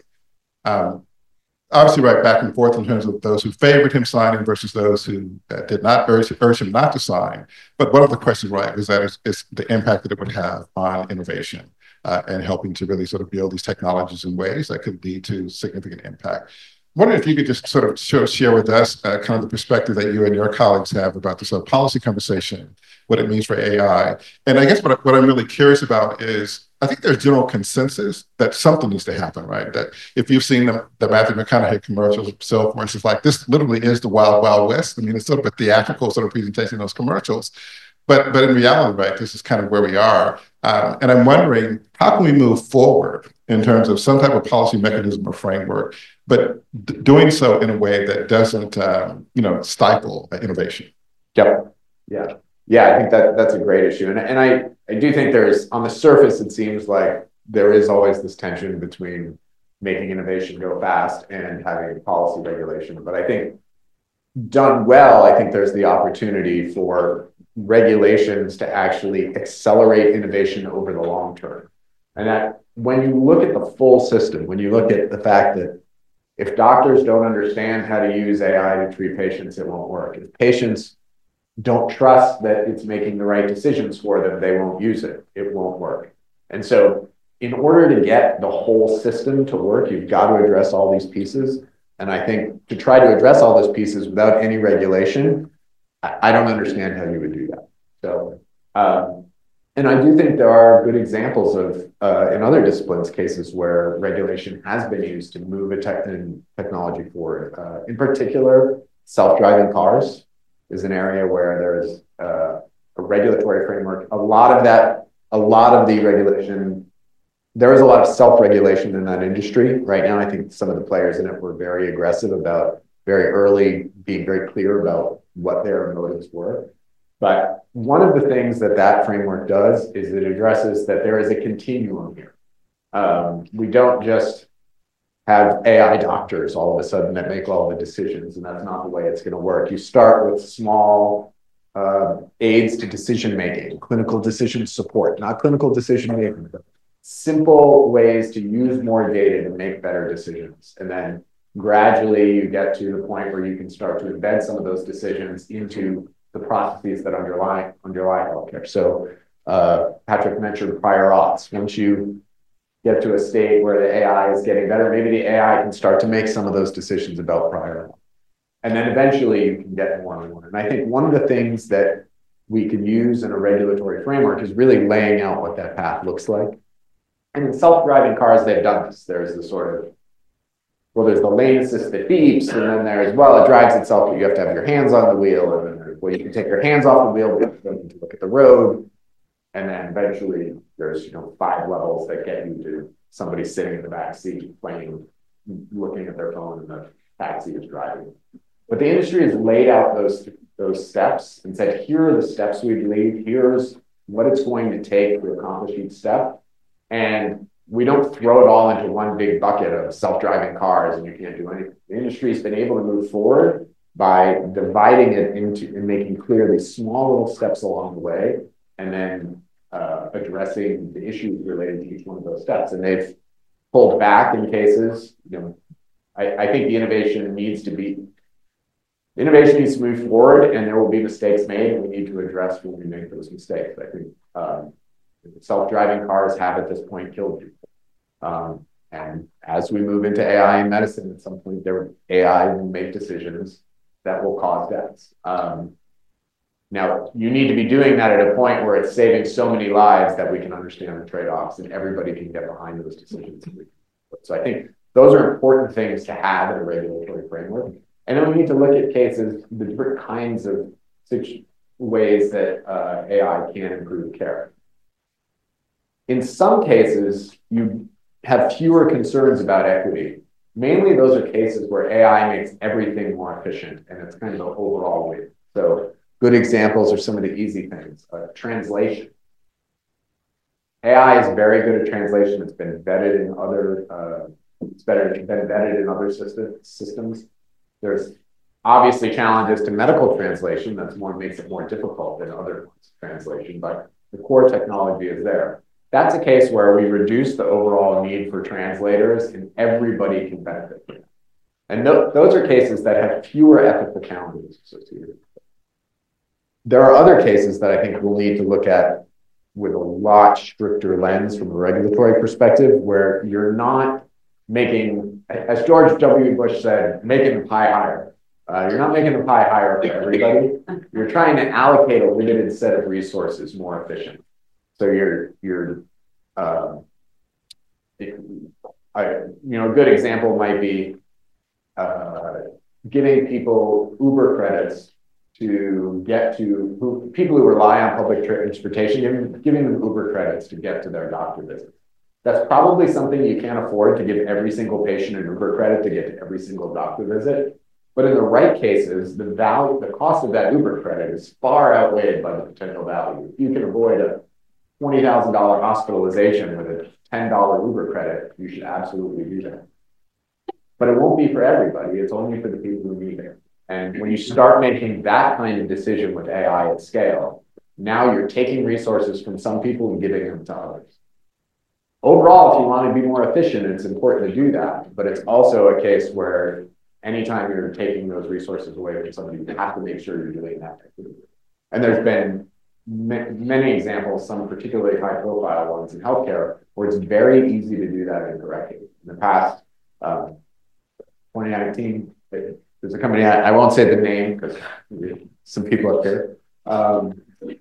Um, obviously, right, back and forth in terms of those who favored him signing versus those who uh, did not urge, urge him not to sign. But one of the questions, right, was that is, is the impact that it would have on innovation. Uh, and helping to really sort of build these technologies in ways that could lead to significant impact. I wonder if you could just sort of show, share with us uh, kind of the perspective that you and your colleagues have about this sort of policy conversation, what it means for A I. And I guess what, what I'm really curious about is, I think there's general consensus that something needs to happen, right? That if you've seen the, the Matthew McConaughey commercials, Salesforce, it's like, this literally is the Wild Wild West. I mean, it's sort of a theatrical sort of presentation of those commercials. But, but in reality, right, this is kind of where we are. Um, and I'm wondering, how can we move forward in terms of some type of policy mechanism or framework, but d- doing so in a way that doesn't, um, you know, stifle innovation? Yep. Yeah. Yeah, I think that that's a great issue. And, and I, I do think there's, on the surface, it seems like there is always this tension between making innovation go fast and having policy regulation. But I think done well, I think there's the opportunity for regulations to actually accelerate innovation over the long term. And that when you look at the full system, when you look at the fact that if doctors don't understand how to use A I to treat patients, it won't work. If patients don't trust that it's making the right decisions for them, they won't use it. It won't work. And so in order to get the whole system to work, you've got to address all these pieces. And I think to try to address all those pieces without any regulation, I don't understand how you would do that. So, um, and I do think there are good examples of, uh, in other disciplines, cases where regulation has been used to move a tech technology forward. Uh, in particular, self-driving cars is an area where there's uh, a regulatory framework. A lot of that, a lot of the regulation, there is a lot of self-regulation in that industry. Right now, I think some of the players in it were very aggressive about very early being very clear about what their motives were. But one of the things that that framework does is it addresses that there is a continuum here. Um, we don't just have A I doctors all of a sudden that make all the decisions, and that's not the way it's going to work. You start with small uh, aids to decision-making, clinical decision support, not clinical decision-making, but simple ways to use more data to make better decisions. And then gradually you get to the point where you can start to embed some of those decisions into the processes that underlie underlie healthcare. So uh, Patrick mentioned prior auths. Once you get to a state where the A I is getting better, maybe the A I can start to make some of those decisions about prior auth. And then eventually you can get more and more. And I think one of the things that we can use in a regulatory framework is really laying out what that path looks like. And in self-driving cars, they've done this. There's the sort of well, there's the lane assist that beeps, and then there's, well, it drives itself, but you have to have your hands on the wheel, and then there's, well, you can take your hands off the wheel, but you need to look at the road, and then eventually there's, you know, five levels that get you to somebody sitting in the back seat playing, looking at their phone, and the taxi is driving. But the industry has laid out those, those steps and said, here are the steps we believe, here's what it's going to take to accomplish each step, and we don't throw it all into one big bucket of self-driving cars and you can't do anything. The industry's been able to move forward by dividing it into and making clear these small little steps along the way, and then uh, addressing the issues related to each one of those steps. And they've pulled back in cases. You know, I, I think the innovation needs to be, innovation needs to move forward, and there will be mistakes made, and we need to address when we make those mistakes. I think um, self-driving cars have at this point killed people. Um, and as we move into A I in medicine, at some point, there A I will make decisions that will cause deaths. Um, now, you need to be doing that at a point where it's saving so many lives that we can understand the trade-offs and everybody can get behind those decisions. So I think those are important things to have in a regulatory framework. And then we need to look at cases, the different kinds of ways that uh, A I can improve care. In some cases, you have fewer concerns about equity. Mainly those are cases where A I makes everything more efficient and it's kind of an overall win. So good examples are some of the easy things. Uh, translation. A I is very good at translation. It's been vetted in other, uh, it's better, been vetted in other system, systems. There's obviously challenges to medical translation. That's more makes it more difficult than other translation, but the core technology is there. That's a case where we reduce the overall need for translators and everybody can benefit from it. And th those are cases that have fewer ethical challenges associated with it. There are other cases that I think we'll need to look at with a lot stricter lens from a regulatory perspective, where you're not making, as George W. Bush said, making the pie higher. Uh, you're not making the pie higher for everybody. You're trying to allocate a limited set of resources more efficiently. So you're, you're, uh, it, I, you know, a good example might be uh, giving people Uber credits to get to who, people who rely on public transportation, giving, giving them Uber credits to get to their doctor visit. That's probably something you can't afford to give every single patient an Uber credit to get to every single doctor visit. But in the right cases, the value, the cost of that Uber credit is far outweighed by the potential value. If you can avoid a twenty thousand dollar hospitalization with a ten dollar Uber credit, you should absolutely do that. But it won't be for everybody. It's only for the people who need it. And when you start making that kind of decision with A I at scale, now you're taking resources from some people and giving them to others. Overall, if you want to be more efficient, it's important to do that. But it's also a case where anytime you're taking those resources away from somebody, you have to make sure you're doing that. And there's been many examples, some particularly high profile ones in healthcare, where it's very easy to do that incorrectly. In the past, um, twenty nineteen, there's a company, I, I won't say the name because some people up there, um,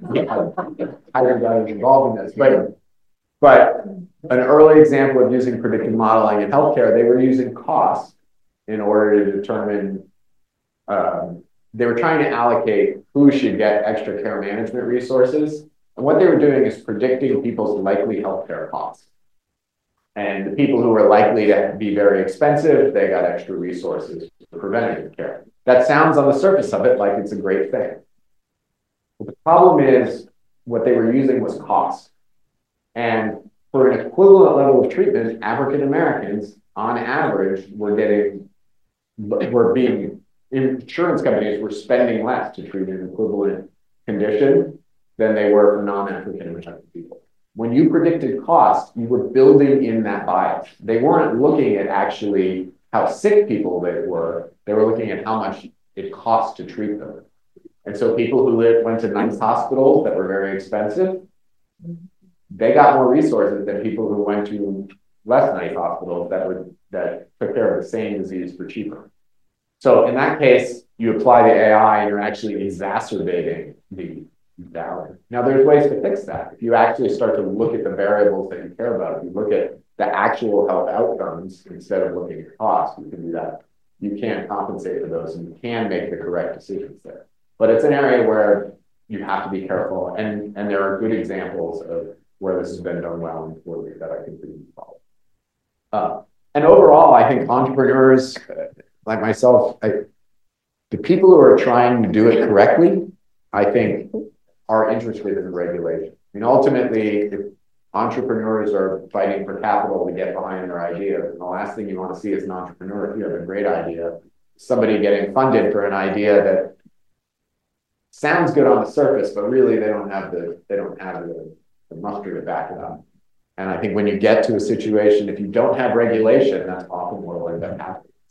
hired guys involved in this, but, but an early example of using predictive modeling in healthcare, they were using cost in order to determine, um, they were trying to allocate who should get extra care management resources. And what they were doing is predicting people's likely healthcare costs. And the people who were likely to be very expensive, they got extra resources for preventative care. That sounds on the surface of it like it's a great thing. But the problem is what they were using was cost. And for an equivalent level of treatment, African Americans, on average, were getting, were being, insurance companies were spending less to treat an equivalent condition than they were for non-African American people. When you predicted cost, you were building in that bias. They weren't looking at actually how sick people they were. They were looking at how much it cost to treat them. And so people who lived, went to nice hospitals that were very expensive, they got more resources than people who went to less nice hospitals that would that took care of the same disease for cheaper. So in that case, you apply the A I and you're actually exacerbating the value. Now there's ways to fix that. If you actually start to look at the variables that you care about, if you look at the actual health outcomes instead of looking at cost, you can do that. You can compensate for those and you can make the correct decisions there. But it's an area where you have to be careful. And, and there are good examples of where this has been done well and poorly that I think we need to follow. Uh, and overall, I think entrepreneurs uh, like myself, I, the people who are trying to do it correctly, I think are interested in regulation. I mean, ultimately, if entrepreneurs are fighting for capital to get behind their idea, and the last thing you want to see as an entrepreneur, if you have a great idea, somebody getting funded for an idea that sounds good on the surface, but really they don't have the they don't have the, the muster to back it up. And I think when you get to a situation, if you don't have regulation, that's often more likely to happen. So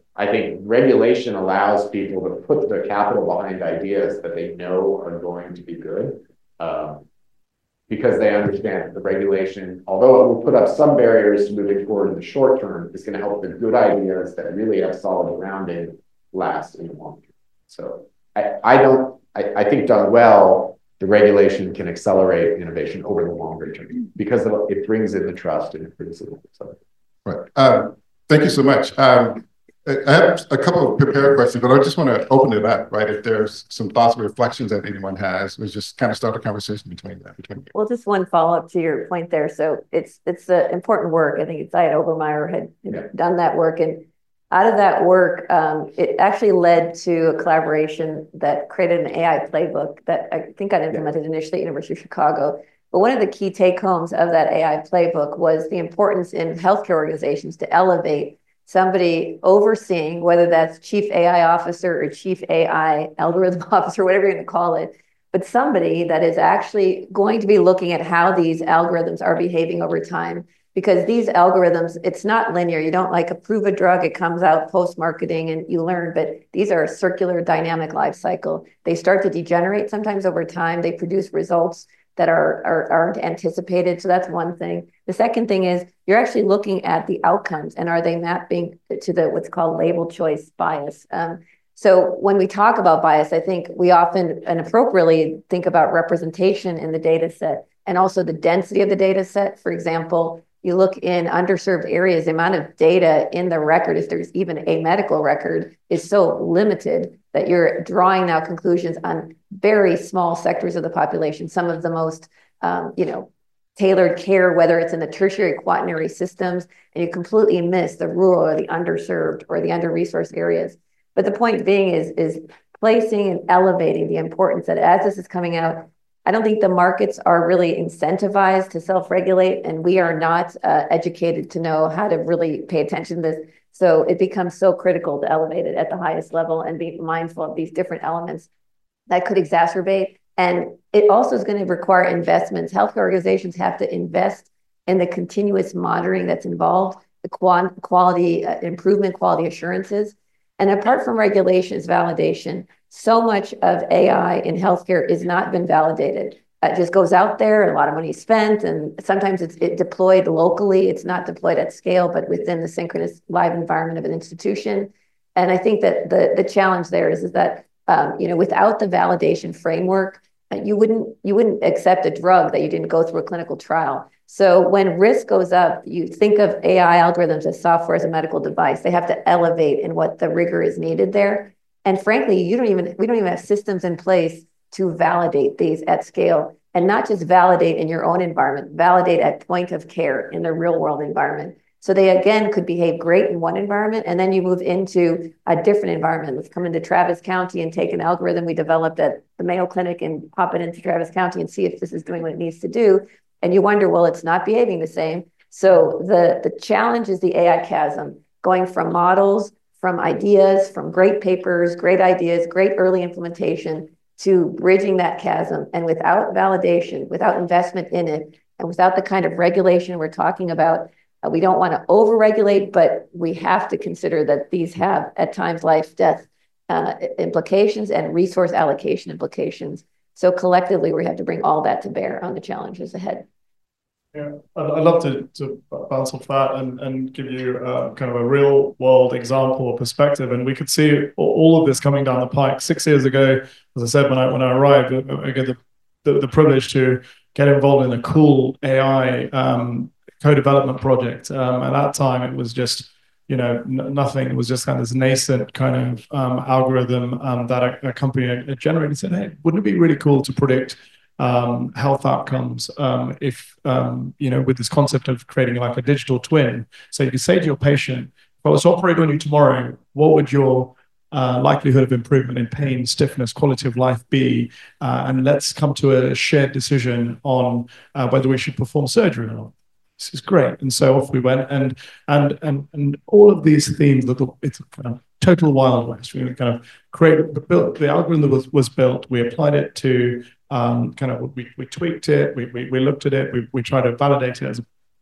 I think regulation allows people to put their capital behind ideas that they know are going to be good, um, because they understand that the regulation, although it will put up some barriers to moving forward in the short term, is going to help the good ideas that really have solid grounding last in the long term. So I, I don't, I, I think done well, the regulation can accelerate innovation over the longer term because it brings in the trust and it brings it. So. Right. Um, thank you so much. Um, I have a couple of prepared questions, but I just want to open it up, right? If there's some thoughts or reflections that anyone has, we just kind of start a conversation between that. Between you. Well, just one follow-up to your point there. So it's it's uh, important work. I think it's Syed Obermeyer had, had yeah. done that work, and out of that work, um, it actually led to a collaboration that created an A I playbook that I think got implemented yeah. initially at University of Chicago. But one of the key take-homes of that A I playbook was the importance in healthcare organizations to elevate somebody overseeing, whether that's chief A I officer or chief A I algorithm officer, whatever you're going to call it, but somebody that is actually going to be looking at how these algorithms are behaving over time. Because these algorithms, it's not linear. You don't like approve a drug, it comes out post-marketing and you learn, but these are a circular dynamic life cycle. They start to degenerate sometimes over time. They produce results that are, are aren't anticipated. So that's one thing. The second thing is you're actually looking at the outcomes and are they mapping to the what's called label choice bias. Um, so when we talk about bias, I think we often and appropriately think about representation in the data set and also the density of the data set. For example, you look in underserved areas, the amount of data in the record, if there's even a medical record, is so limited that you're drawing now conclusions on very small sectors of the population, some of the most, um, you know, tailored care, whether it's in the tertiary quaternary systems, and you completely miss the rural or the underserved or the under-resourced areas. But the point being is, is placing and elevating the importance that as this is coming out, I don't think the markets are really incentivized to self-regulate, and we are not uh, educated to know how to really pay attention to this. So it becomes so critical to elevate it at the highest level and be mindful of these different elements that could exacerbate. And it also is going to require investments. Healthcare organizations have to invest in the continuous monitoring that's involved, the quality uh, improvement, quality assurances. And apart from regulations, validation, so much of A I in healthcare is not been validated. It just goes out there, a lot of money is spent, and sometimes it's it deployed locally. It's not deployed at scale, but within the synchronous live environment of an institution. And I think that the, the challenge there is, is that um, you know, without the validation framework, you wouldn't you wouldn't accept a drug that you didn't go through a clinical trial. So when risk goes up, you think of A I algorithms as software as a medical device. They have to elevate in what the rigor is needed there. And frankly, you don't even we don't even have systems in place to validate these at scale, and not just validate in your own environment, validate at point of care in the real world environment. So they, again, could behave great in one environment, and then you move into a different environment. Let's come into Travis County and take an algorithm we developed at the Mayo Clinic and pop it into Travis County and see if this is doing what it needs to do. And you wonder, well, it's not behaving the same. So the, the challenge is the A I chasm, going from models, from ideas, from great papers, great ideas, great early implementation, to bridging that chasm. And without validation, without investment in it, and without the kind of regulation we're talking about, uh, we don't want to over-regulate, but we have to consider that these have, at times, life, death uh, implications and resource allocation implications. So collectively, we have to bring all that to bear on the challenges ahead. Yeah, I'd love to, to bounce off that and, and give you uh, kind of a real world example or perspective. And we could see all of this coming down the pike. Six years ago, as I said, when I when I arrived, I get the, the, the privilege to get involved in a cool A I um, co-development project. Um, at that time, it was just, you know, n nothing. It was just kind of this nascent kind of um, algorithm um, that a, a company had generated. Said, hey, wouldn't it be really cool to predict Um, health outcomes um, if, um, you know, with this concept of creating like a digital twin. So you can say to your patient, if I was to operate on you tomorrow, what would your uh, likelihood of improvement in pain, stiffness, quality of life be? Uh, and let's come to a shared decision on uh, whether we should perform surgery or not. This is great. And so off we went. And and and, and all of these themes, little, it's kind of total Wild West. We kind of created, built, the algorithm was, was built, we applied it to Um, kind of we, we tweaked it, we, we, we looked at it, we, we tried to validate it as,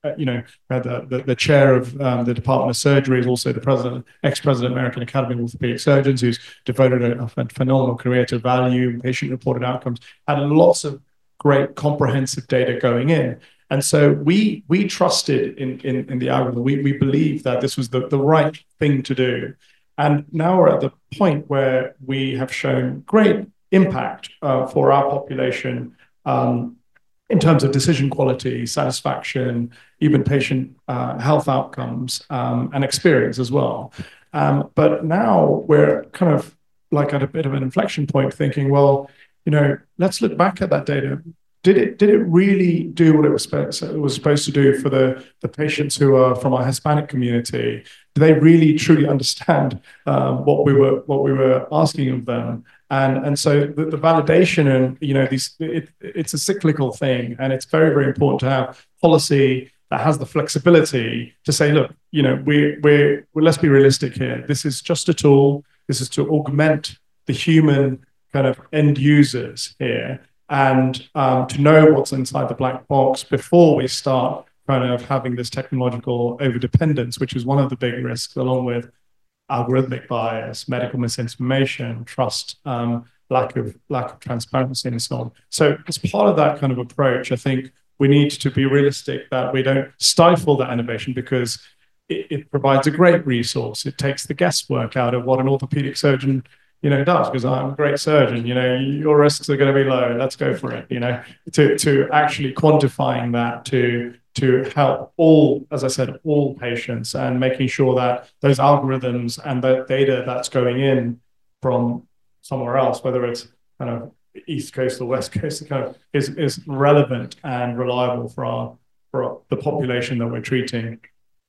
you know, we had the, the, the chair of um, the Department of Surgery is also the president, ex-president of American Academy of Orthopedic Surgeons, who's devoted a, a phenomenal career to value, patient-reported outcomes, had lots of great comprehensive data going in. And so we we trusted in, in, in the algorithm. We, we believed that this was the, the right thing to do. And now we're at the point where we have shown great impact uh, for our population um, in terms of decision quality, satisfaction, even patient uh, health outcomes, um, and experience as well. Um, but now we're kind of like at a bit of an inflection point thinking, well, you know, let's look back at that data. Did it, did it really do what it was, supposed, it was supposed to do for the, the patients who are from our Hispanic community? Do they really truly understand um, what we were what we were asking of them? And, and so the, the validation and, you know, these it, it's a cyclical thing, and it's very, very important to have policy that has the flexibility to say, look, you know, we we let's be realistic here. This is just a tool. This is to augment the human kind of end users here, and um, to know what's inside the black box before we start kind of having this technological overdependence, which is one of the big risks, along with algorithmic bias, medical misinformation, trust, um, lack of lack of transparency, and so on. So as part of that kind of approach, I think we need to be realistic that we don't stifle that innovation, because it, it provides a great resource. It takes the guesswork out of what an orthopedic surgeon, you know, does, because I'm a great surgeon, you know, your risks are going to be low, let's go for it, you know, to, to actually quantifying that to, to help all, as I said, all patients, and making sure that those algorithms and the data that's going in from somewhere else, whether it's kind of East Coast or West Coast, kind of is, is relevant and reliable for our, for our, the population that we're treating.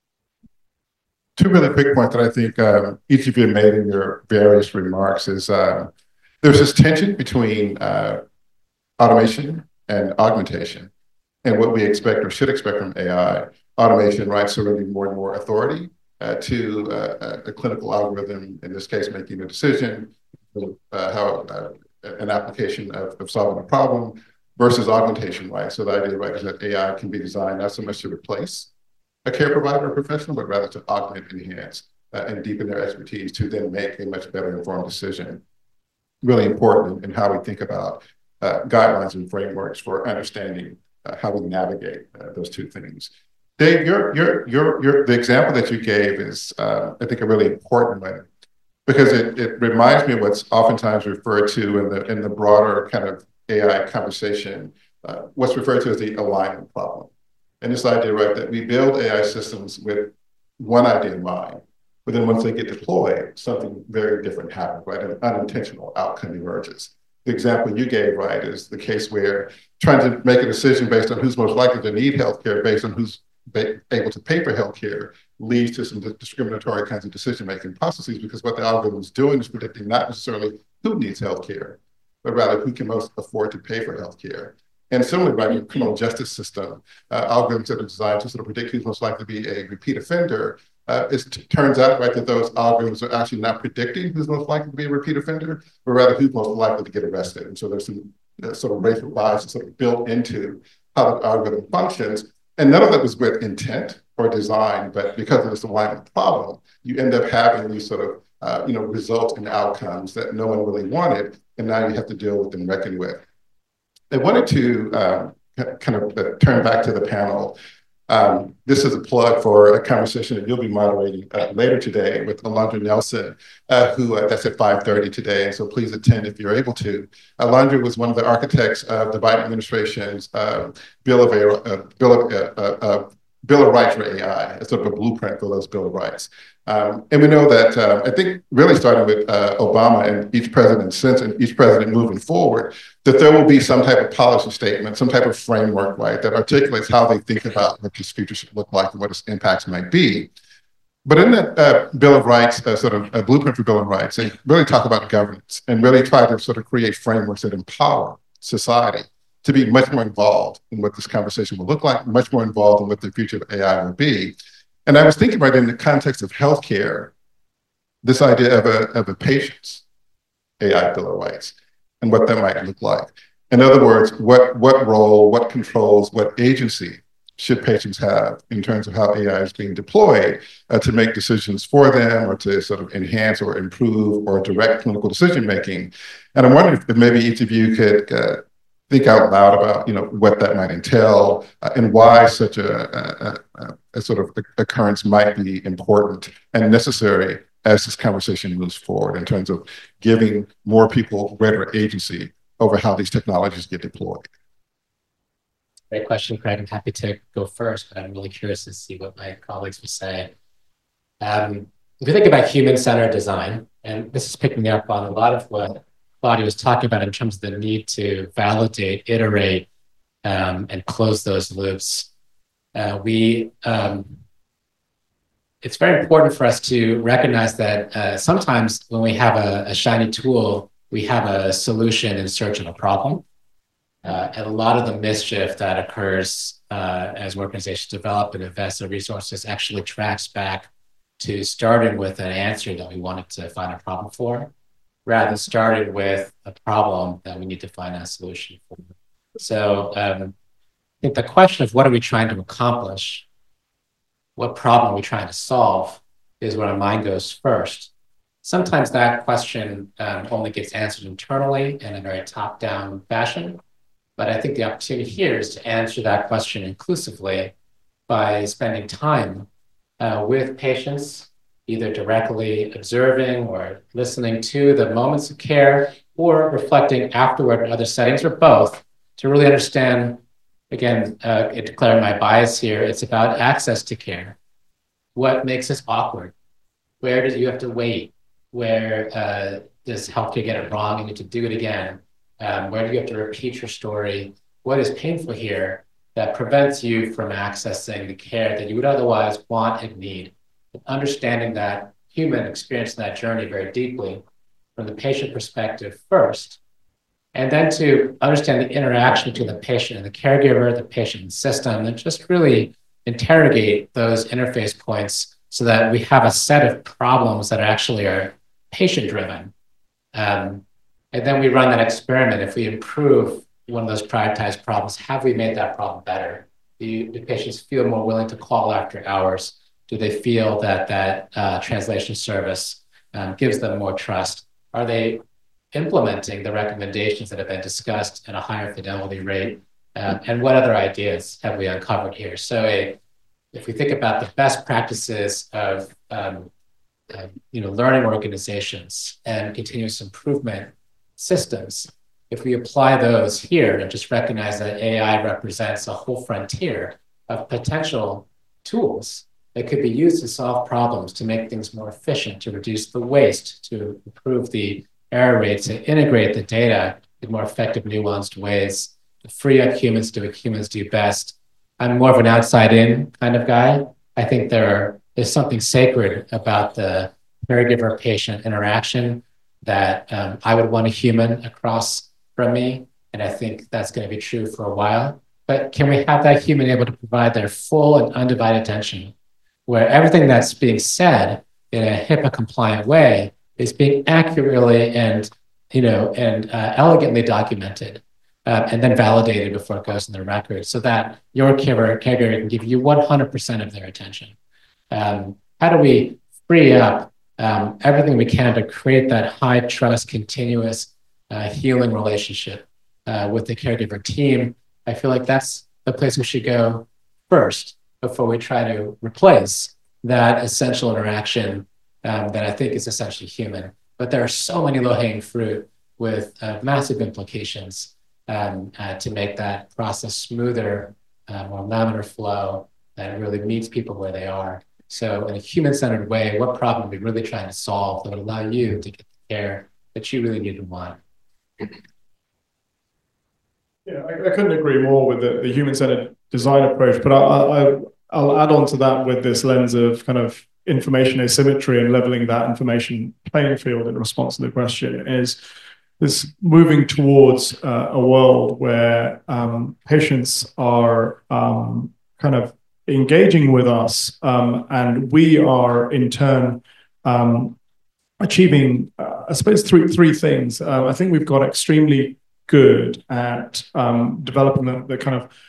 Two really quick points that I think uh, each of you made in your various remarks is uh, there's this tension between uh, automation and augmentation, and what we expect or should expect from A I. Automation, right, surrendering more and more authority uh, to uh, a clinical algorithm, in this case, making a decision, uh, how uh, an application of, of solving a problem, versus augmentation, right? So the idea, right, is that A I can be designed not so much to replace a care provider or professional, but rather to augment, enhance, uh, and deepen their expertise to then make a much better informed decision. Really important in how we think about uh, guidelines and frameworks for understanding uh, how we navigate uh, those two things. Dave, your, your, your, your, the example that you gave is, uh, I think, a really important one, because it, it reminds me of what's oftentimes referred to in the, in the broader kind of A I conversation, uh, what's referred to as the alignment problem. And this idea, right, that we build A I systems with one idea in mind, but then once they get deployed, something very different happens, right? An unintentional outcome emerges. The example you gave, right, is the case where trying to make a decision based on who's most likely to need healthcare, based on who's able to pay for healthcare, leads to some discriminatory kinds of decision-making processes, because what the algorithm is doing is predicting not necessarily who needs healthcare, but rather who can most afford to pay for healthcare. And similarly, right, in the criminal justice system, uh, algorithms that are designed to sort of predict who's most likely to be a repeat offender, uh, it turns out, right, that those algorithms are actually not predicting who's most likely to be a repeat offender, but rather who's most likely to get arrested. And so there's some uh, sort of racial bias sort of built into how the algorithm functions. And none of that was with intent or design, but because of this alignment problem, you end up having these sort of, uh, you know, results and outcomes that no one really wanted, and now you have to deal with and reckon with. I wanted to um, kind of uh, turn back to the panel. Um, this is a plug for a conversation that you'll be moderating uh, later today with Alondra Nelson, uh, who uh, that's at five thirty today, and so please attend if you're able to. Alondra was one of the architects of the Biden administration's uh, Bill of, uh, Bill of, uh, uh, Bill of Rights for A I, it's sort of a blueprint for those Bill of Rights. Um, and we know that, uh, I think really starting with uh, Obama and each president since, and each president moving forward, that there will be some type of policy statement, some type of framework, right, that articulates how they think about what this future should look like and what its impacts might be. But in that uh, Bill of Rights, uh, sort of a blueprint for Bill of Rights, they really talk about governance and really try to sort of create frameworks that empower society to be much more involved in what this conversation will look like, much more involved in what the future of A I will be. And I was thinking right in the context of healthcare, this idea of a, of a patient's A I Bill of Rights and what that might look like. In other words, what, what role, what controls, what agency should patients have in terms of how A I is being deployed uh, to make decisions for them or to sort of enhance or improve or direct clinical decision-making? And I'm wondering if maybe each of you could uh, think out loud about, you know, what that might entail uh, and why such a, a, a, a sort of occurrence might be important and necessary as this conversation moves forward in terms of giving more people greater agency over how these technologies get deployed. Great question, Craig. I'm happy to go first, but I'm really curious to see what my colleagues will say. Um, if you think about human-centered design, and this is picking up on a lot of what Claudia was talking about in terms of the need to validate, iterate, um, and close those loops, uh, we um, it's very important for us to recognize that uh, sometimes when we have a, a shiny tool, we have a solution in search of a problem. Uh, and a lot of the mischief that occurs uh, as organizations develop and invest their resources actually tracks back to starting with an answer that we wanted to find a problem for, rather than starting with a problem that we need to find a solution for. So um, I think the question of what are we trying to accomplish, what problem are we trying to solve, is where our mind goes first. Sometimes that question um, only gets answered internally in a very top-down fashion. But I think the opportunity here is to answer that question inclusively by spending time uh, with patients, either directly observing or listening to the moments of care, or reflecting afterward in other settings, or both, to really understand, again, uh, declaring my bias here, it's about access to care. What makes this awkward? Where do you have to wait? Where uh, does healthcare get it wrong and you need to do it again? Um, where do you have to repeat your story? What is painful here that prevents you from accessing the care that you would otherwise want and need? Understanding that human experience in that journey very deeply from the patient perspective first, and then to understand the interaction between the patient and the caregiver, the patient and system, and just really interrogate those interface points so that we have a set of problems that actually are patient-driven. Um, And then we run that experiment. If we improve one of those prioritized problems, have we made that problem better? Do, you, do patients feel more willing to call after hours? Do they feel that that uh, translation service um, gives them more trust? Are they implementing the recommendations that have been discussed at a higher fidelity rate? Um, and what other ideas have we uncovered here? So a, if we think about the best practices of um, uh, you know, learning organizations and continuous improvement systems, if we apply those here and just recognize that A I represents a whole frontier of potential tools that could be used to solve problems, to make things more efficient, to reduce the waste, to improve the error rates, to integrate the data in more effective, nuanced ways, to free up humans to do what humans do best. I'm more of an outside-in kind of guy. I think there are, there's something sacred about the caregiver-patient interaction that um, I would want a human across from me. And I think that's going to be true for a while. But can we have that human able to provide their full and undivided attention, where everything that's being said in a HIPAA compliant way is being accurately and, you know, and uh, elegantly documented uh, and then validated before it goes in the record, so that your caregiver, caregiver can give you one hundred percent of their attention. Um, how do we free up Um, everything we can to create that high trust, continuous uh, healing relationship uh, with the caregiver team? I feel like that's the place we should go first before we try to replace that essential interaction um, that I think is essentially human. But there are so many low-hanging fruit with uh, massive implications um, uh, to make that process smoother, uh, more laminar flow, that really meets people where they are. So in a human-centered way, what problem are we really trying to solve that would allow you to get the care that you really need and want? Yeah, I, I couldn't agree more with the, the human-centered design approach, but I, I, I'll add on to that with this lens of kind of information asymmetry and leveling that information playing field in response to the question is this moving towards uh, a world where um, patients are um, kind of engaging with us, um, and we are in turn um, achieving, uh, I suppose, three three things. Uh, I think we've got extremely good at um, developing the, the kind of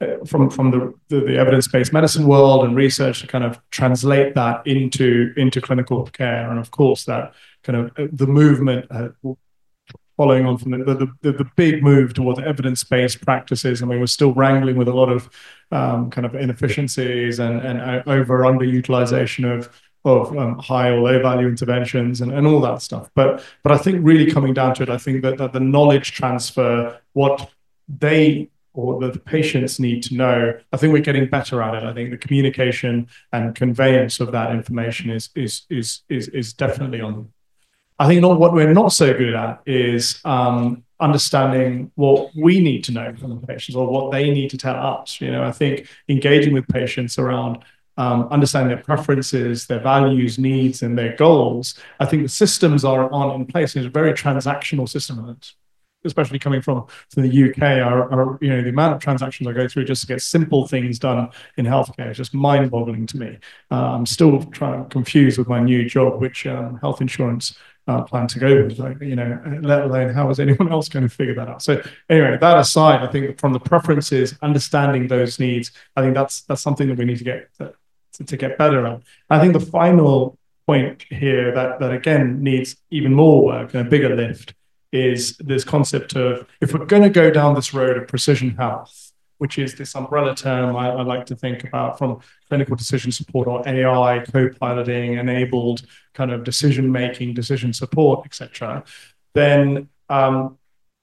from from the, the, the evidence-based medicine world and research to kind of translate that into into clinical care. And of course, that kind of the movement uh, following on from the, the, the, the big move towards evidence-based practices. I mean, we're still wrangling with a lot of um, kind of inefficiencies and, and over underutilization of of um, high or low value interventions and, and all that stuff. But but I think really coming down to it, I think that, that the knowledge transfer, what they or the patients need to know, I think we're getting better at it. I think the communication and conveyance of that information is is is is, is definitely on. I think not, what we're not so good at is um, understanding what we need to know from the patients or what they need to tell us. You know, I think engaging with patients around um, understanding their preferences, their values, needs, and their goals. I think the systems are on in place. It's a very transactional system, especially coming from, from the U K. Our, our, you know, the amount of transactions I go through just to get simple things done in healthcare is just mind-boggling to me. Uh, I'm still trying confused with my new job, which um, health insurance Uh, plan to go with, like, you know, let alone how is anyone else going to figure that out? So anyway, that aside, I think from the preferences, understanding those needs, I think that's that's something that we need to get to, to get better at. I think the final point here that that again needs even more work and a bigger lift is this concept of, if we're going to go down this road of precision health, which is this umbrella term I, I like to think about from clinical decision support or A I, co-piloting, enabled kind of decision-making, decision support, et cetera, then um,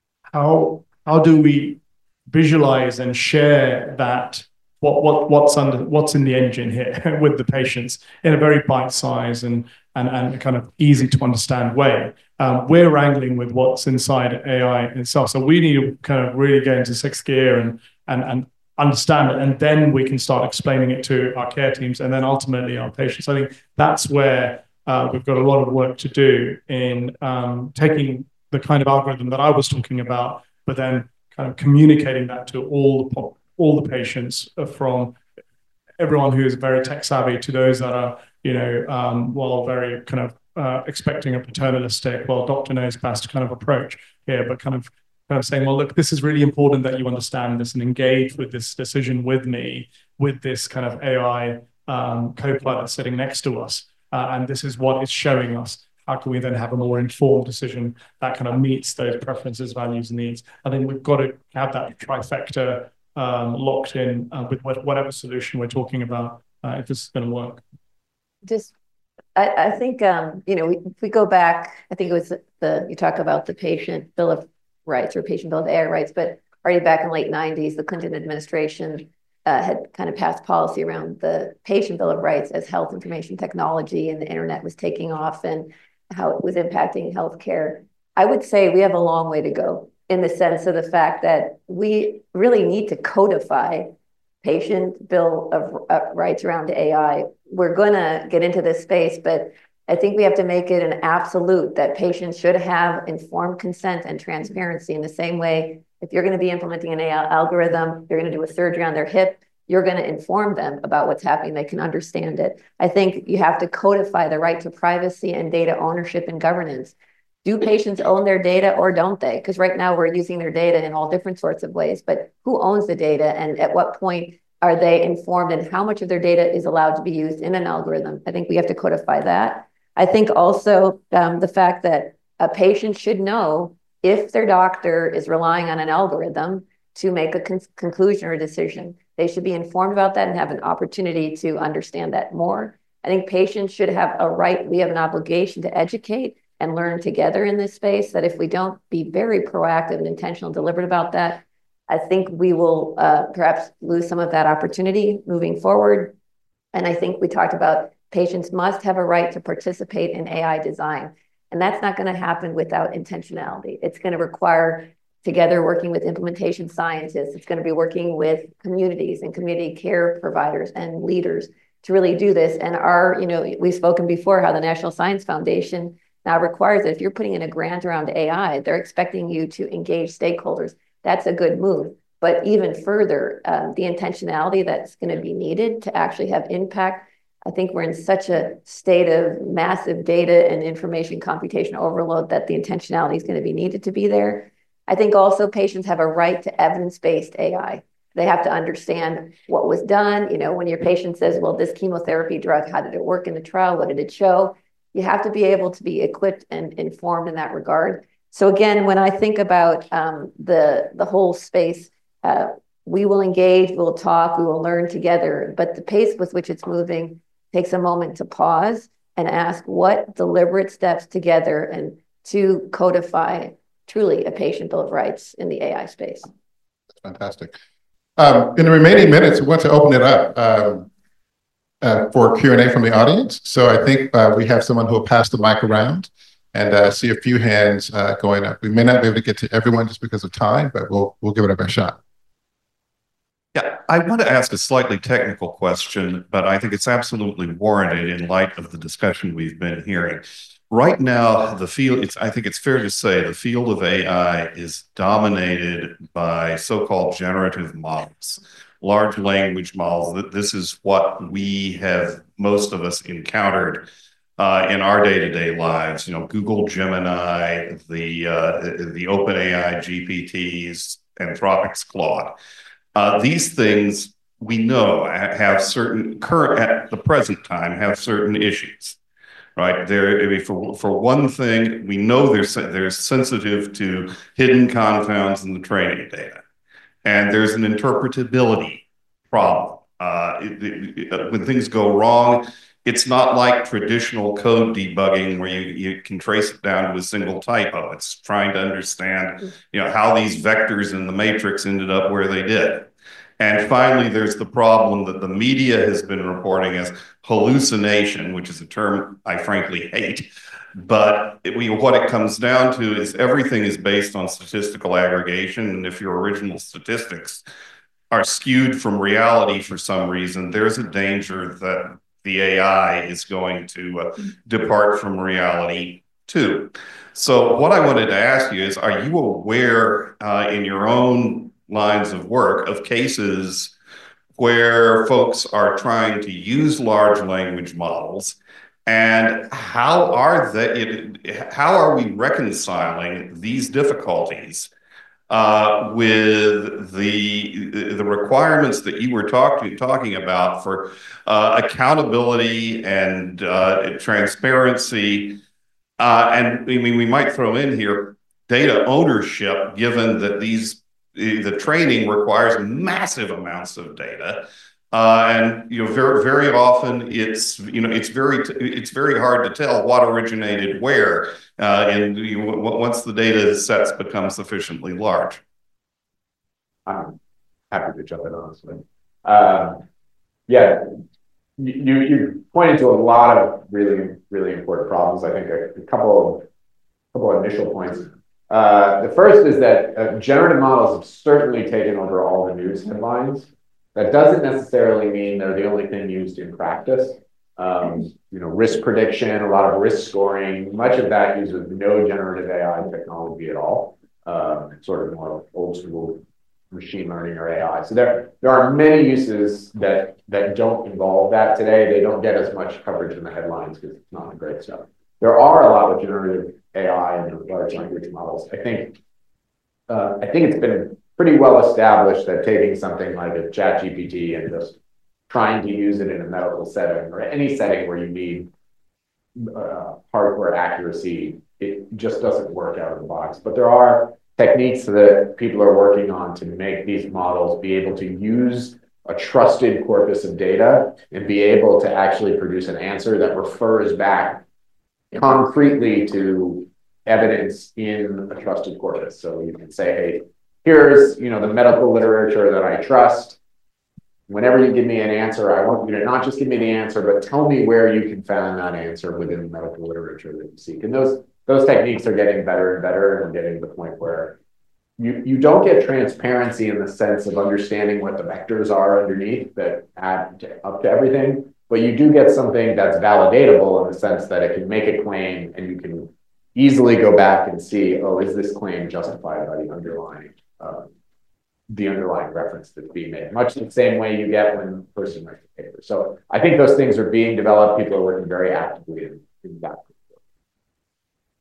how, how do we visualize and share that, what, what, what's, under, what's in the engine here with the patients in a very bite-sized and, and, and kind of easy to understand way? Um, we're wrangling with what's inside A I itself. So we need to kind of really go into sixth gear and And, and understand it, and then we can start explaining it to our care teams and then ultimately our patients. I think that's where uh, we've got a lot of work to do in um, taking the kind of algorithm that I was talking about, but then kind of communicating that to all the all the patients, from everyone who is very tech savvy to those that are, you know, um, well, very kind of uh, expecting a paternalistic, well, doctor knows best kind of approach here, but kind of kind of saying, well, look, this is really important that you understand this and engage with this decision with me, with this kind of A I um, co-pilot sitting next to us. Uh, and this is what it's showing us. How can we then have a more informed decision that kind of meets those preferences, values, and needs? I think we've got to have that trifecta um, locked in uh, with whatever solution we're talking about, uh, if this is going to work. Just, I, I think, um, you know, we, if we go back, I think it was the, you talk about the patient bill of rights or patient bill of A I rights, but already back in the late nineties, the Clinton administration uh, had kind of passed policy around the patient bill of rights as health information technology and the internet was taking off and how it was impacting healthcare. I would say we have a long way to go in the sense of the fact that we really need to codify patient bill of uh, rights around A I. We're going to get into this space, but I think we have to make it an absolute that patients should have informed consent and transparency in the same way. If you're going to be implementing an A I algorithm, you're going to do a surgery on their hip, you're going to inform them about what's happening. They can understand it. I think you have to codify the right to privacy and data ownership and governance. Do patients own their data or don't they? Because right now we're using their data in all different sorts of ways, but who owns the data and at what point are they informed and how much of their data is allowed to be used in an algorithm? I think we have to codify that. I think also um, the fact that a patient should know if their doctor is relying on an algorithm to make a con conclusion or a decision. They should be informed about that and have an opportunity to understand that more. I think patients should have a right, we have an obligation to educate and learn together in this space, that if we don't be very proactive and intentional and deliberate about that, I think we will uh, perhaps lose some of that opportunity moving forward. And I think we talked about patients must have a right to participate in A I design. And that's not going to happen without intentionality. It's going to require together working with implementation scientists. It's going to be working with communities and community care providers and leaders to really do this. And our, you know, we've spoken before how the National Science Foundation now requires that if you're putting in a grant around A I, they're expecting you to engage stakeholders. That's a good move. But even further, uh, the intentionality that's going to be needed to actually have impact. I think we're in such a state of massive data and information computation overload that the intentionality is going to be needed to be there. I think also patients have a right to evidence-based A I. They have to understand what was done. You know, when your patient says, well, this chemotherapy drug, how did it work in the trial? What did it show? You have to be able to be equipped and informed in that regard. So again, when I think about um, the, the whole space, uh, we will engage, we'll talk, we will learn together, but the pace with which it's moving takes a moment to pause and ask what deliberate steps together and to codify truly a patient bill of rights in the A I space. That's fantastic. Um, in the remaining minutes, we want to open it up um, uh, for Q and A from the audience. So I think uh, we have someone who will pass the mic around and uh, see a few hands uh, going up. We may not be able to get to everyone just because of time, but we'll, we'll give it our best shot. Yeah, I want to ask a slightly technical question, but I think it's absolutely warranted in light of the discussion we've been hearing. Right now, the field, it's, I think it's fair to say the field of A I is dominated by so-called generative models, large language models. This is what we have, most of us, encountered Uh, in our day-to-day lives. You know, Google Gemini, the uh, the OpenAI G P Ts, Anthropic's Claude. Uh, these things we know have certain current at the present time have certain issues, right? They're, I mean, for for one thing, we know they're they're sensitive to hidden confounds in the training data, and there's an interpretability problem. Uh, it, it, when things go wrong, it's not like traditional code debugging where you, you can trace it down to a single typo. It's trying to understand, you know, how these vectors in the matrix ended up where they did. And finally, there's the problem that the media has been reporting as hallucination, which is a term I frankly hate. But it, we, what it comes down to is everything is based on statistical aggregation. And if your original statistics are skewed from reality for some reason, there's a danger that the A I is going to uh, depart from reality too. So what I wanted to ask you is, are you aware uh, in your own lines of work of cases where folks are trying to use large language models, and how are they, how are we reconciling these difficulties Uh, with the the requirements that you were talking talking about for uh, accountability and uh, transparency, uh, and I mean we might throw in here data ownership, given that these the training requires massive amounts of data, uh, and you know very very often it's you know it's very it's very hard to tell what originated where. Uh, and you, once the data sets become sufficiently large. I'm happy to jump in, honestly. Um, yeah, you, you pointed to a lot of really, really important problems. I think a, a couple of, couple of initial points. Uh, the first is that uh, generative models have certainly taken over all the news headlines. That doesn't necessarily mean they're the only thing used in practice. Um, you know, risk prediction, a lot of risk scoring, much of that uses no generative A I technology at all, um, sort of more old school machine learning or A I. So there, there are many uses that, that don't involve that today. They don't get as much coverage in the headlines because it's not great stuff. There are a lot of generative A I and large language models. I think, uh, I think it's been pretty well established that taking something like a ChatGPT and just trying to use it in a medical setting or any setting where you need uh, hardware accuracy, it just doesn't work out of the box. But there are techniques that people are working on to make these models be able to use a trusted corpus of data and be able to actually produce an answer that refers back concretely to evidence in a trusted corpus. So you can say, hey, here's you know the medical literature that I trust. Whenever you give me an answer, I want you to not just give me the answer, but tell me where you can find that answer within the medical literature that you seek. And those those techniques are getting better and better, and getting to the point where you, you don't get transparency in the sense of understanding what the vectors are underneath that add to, up to everything, but you do get something that's validatable in the sense that it can make a claim and you can easily go back and see, oh, is this claim justified by the underlying uh, the underlying reference that's being made, much the same way you get when a person writes a paper. So I think those things are being developed. People are working very actively in, in that.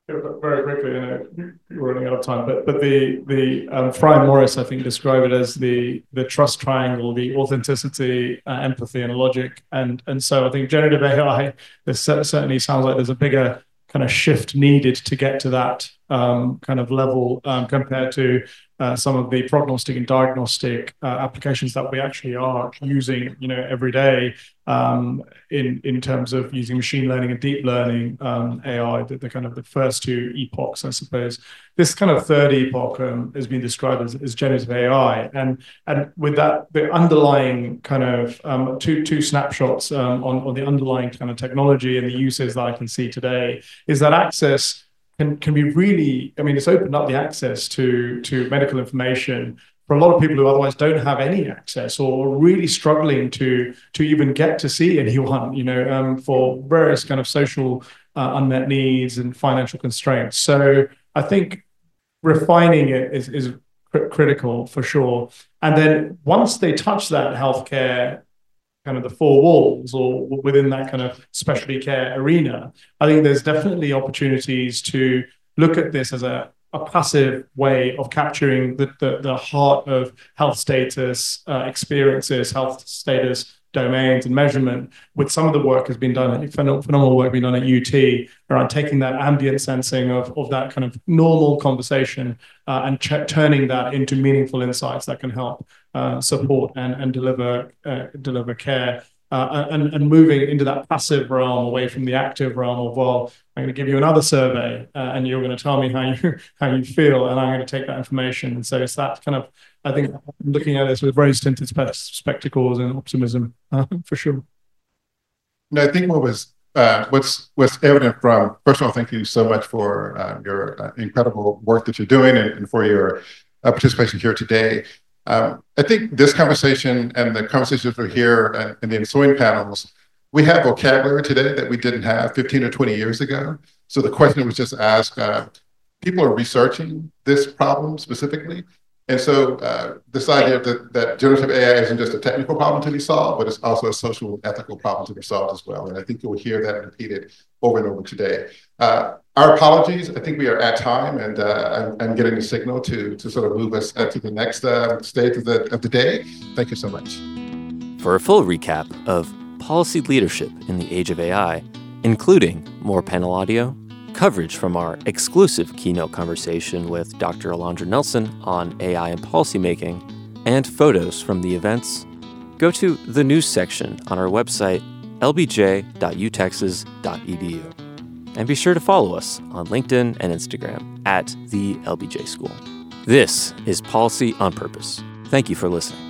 Very quickly, you know, we're running out of time, but but the the um, Fry and Morris, I think, describe it as the the trust triangle, the authenticity, uh, empathy, and logic. And and so I think generative A I, this certainly sounds like there's a bigger kind of shift needed to get to that um, kind of level um, compared to uh, some of the prognostic and diagnostic uh, applications that we actually are using, you know, every day um, in in terms of using machine learning and deep learning um, A I, the, the kind of the first two epochs, I suppose. This kind of third epoch um, has been described as, as generative A I, and and with that, the underlying kind of um, two two snapshots um, on on the underlying kind of technology and the uses that I can see today is that access can can be really, I mean, it's opened up the access to to medical information for a lot of people who otherwise don't have any access or really struggling to to even get to see anyone, you know, um, for various kind of social uh, unmet needs and financial constraints. So I think refining it is, is cr- critical for sure. And then once they touch that healthcare kind of the four walls or within that kind of specialty care arena, I think there's definitely opportunities to look at this as a, a passive way of capturing the, the, the heart of health status, uh, experiences, health status, domains and measurement. With some of the work has been done, phenomenal work being done at U T around taking that ambient sensing of, of that kind of normal conversation uh, and ch- turning that into meaningful insights that can help uh, support and, and deliver uh, deliver care uh, and, and moving into that passive realm away from the active realm of, well, I'm going to give you another survey uh, and you're going to tell me how you how you feel and I'm going to take that information. And so it's that kind of, I think I'm looking at this with rose tinted spe- spectacles and optimism uh, for sure. No, I think what was uh, what's what's evident from, first of all, thank you so much for uh, your uh, incredible work that you're doing and, and for your uh, participation here today. Um, I think this conversation and the conversations we're here and, and the ensuing panels, we have vocabulary today that we didn't have fifteen or twenty years ago. So the question was just asked, uh, people are researching this problem specifically. And so uh, this idea that, that generative A I isn't just a technical problem to be solved, but it's also a social and ethical problem to be solved as well. And I think you'll hear that repeated over and over today. Uh, our apologies. I think we are at time, and uh, I'm, I'm getting a signal to, to sort of move us uh, to the next uh, stage of the, of the day. Thank you so much. For a full recap of policy leadership in the age of A I, including more panel audio, coverage from our exclusive keynote conversation with Doctor Alondra Nelson on A I and policymaking, and photos from the events, go to the news section on our website, l b j dot u texas dot e d u. And be sure to follow us on LinkedIn and Instagram at the L B J School. This is Policy on Purpose. Thank you for listening.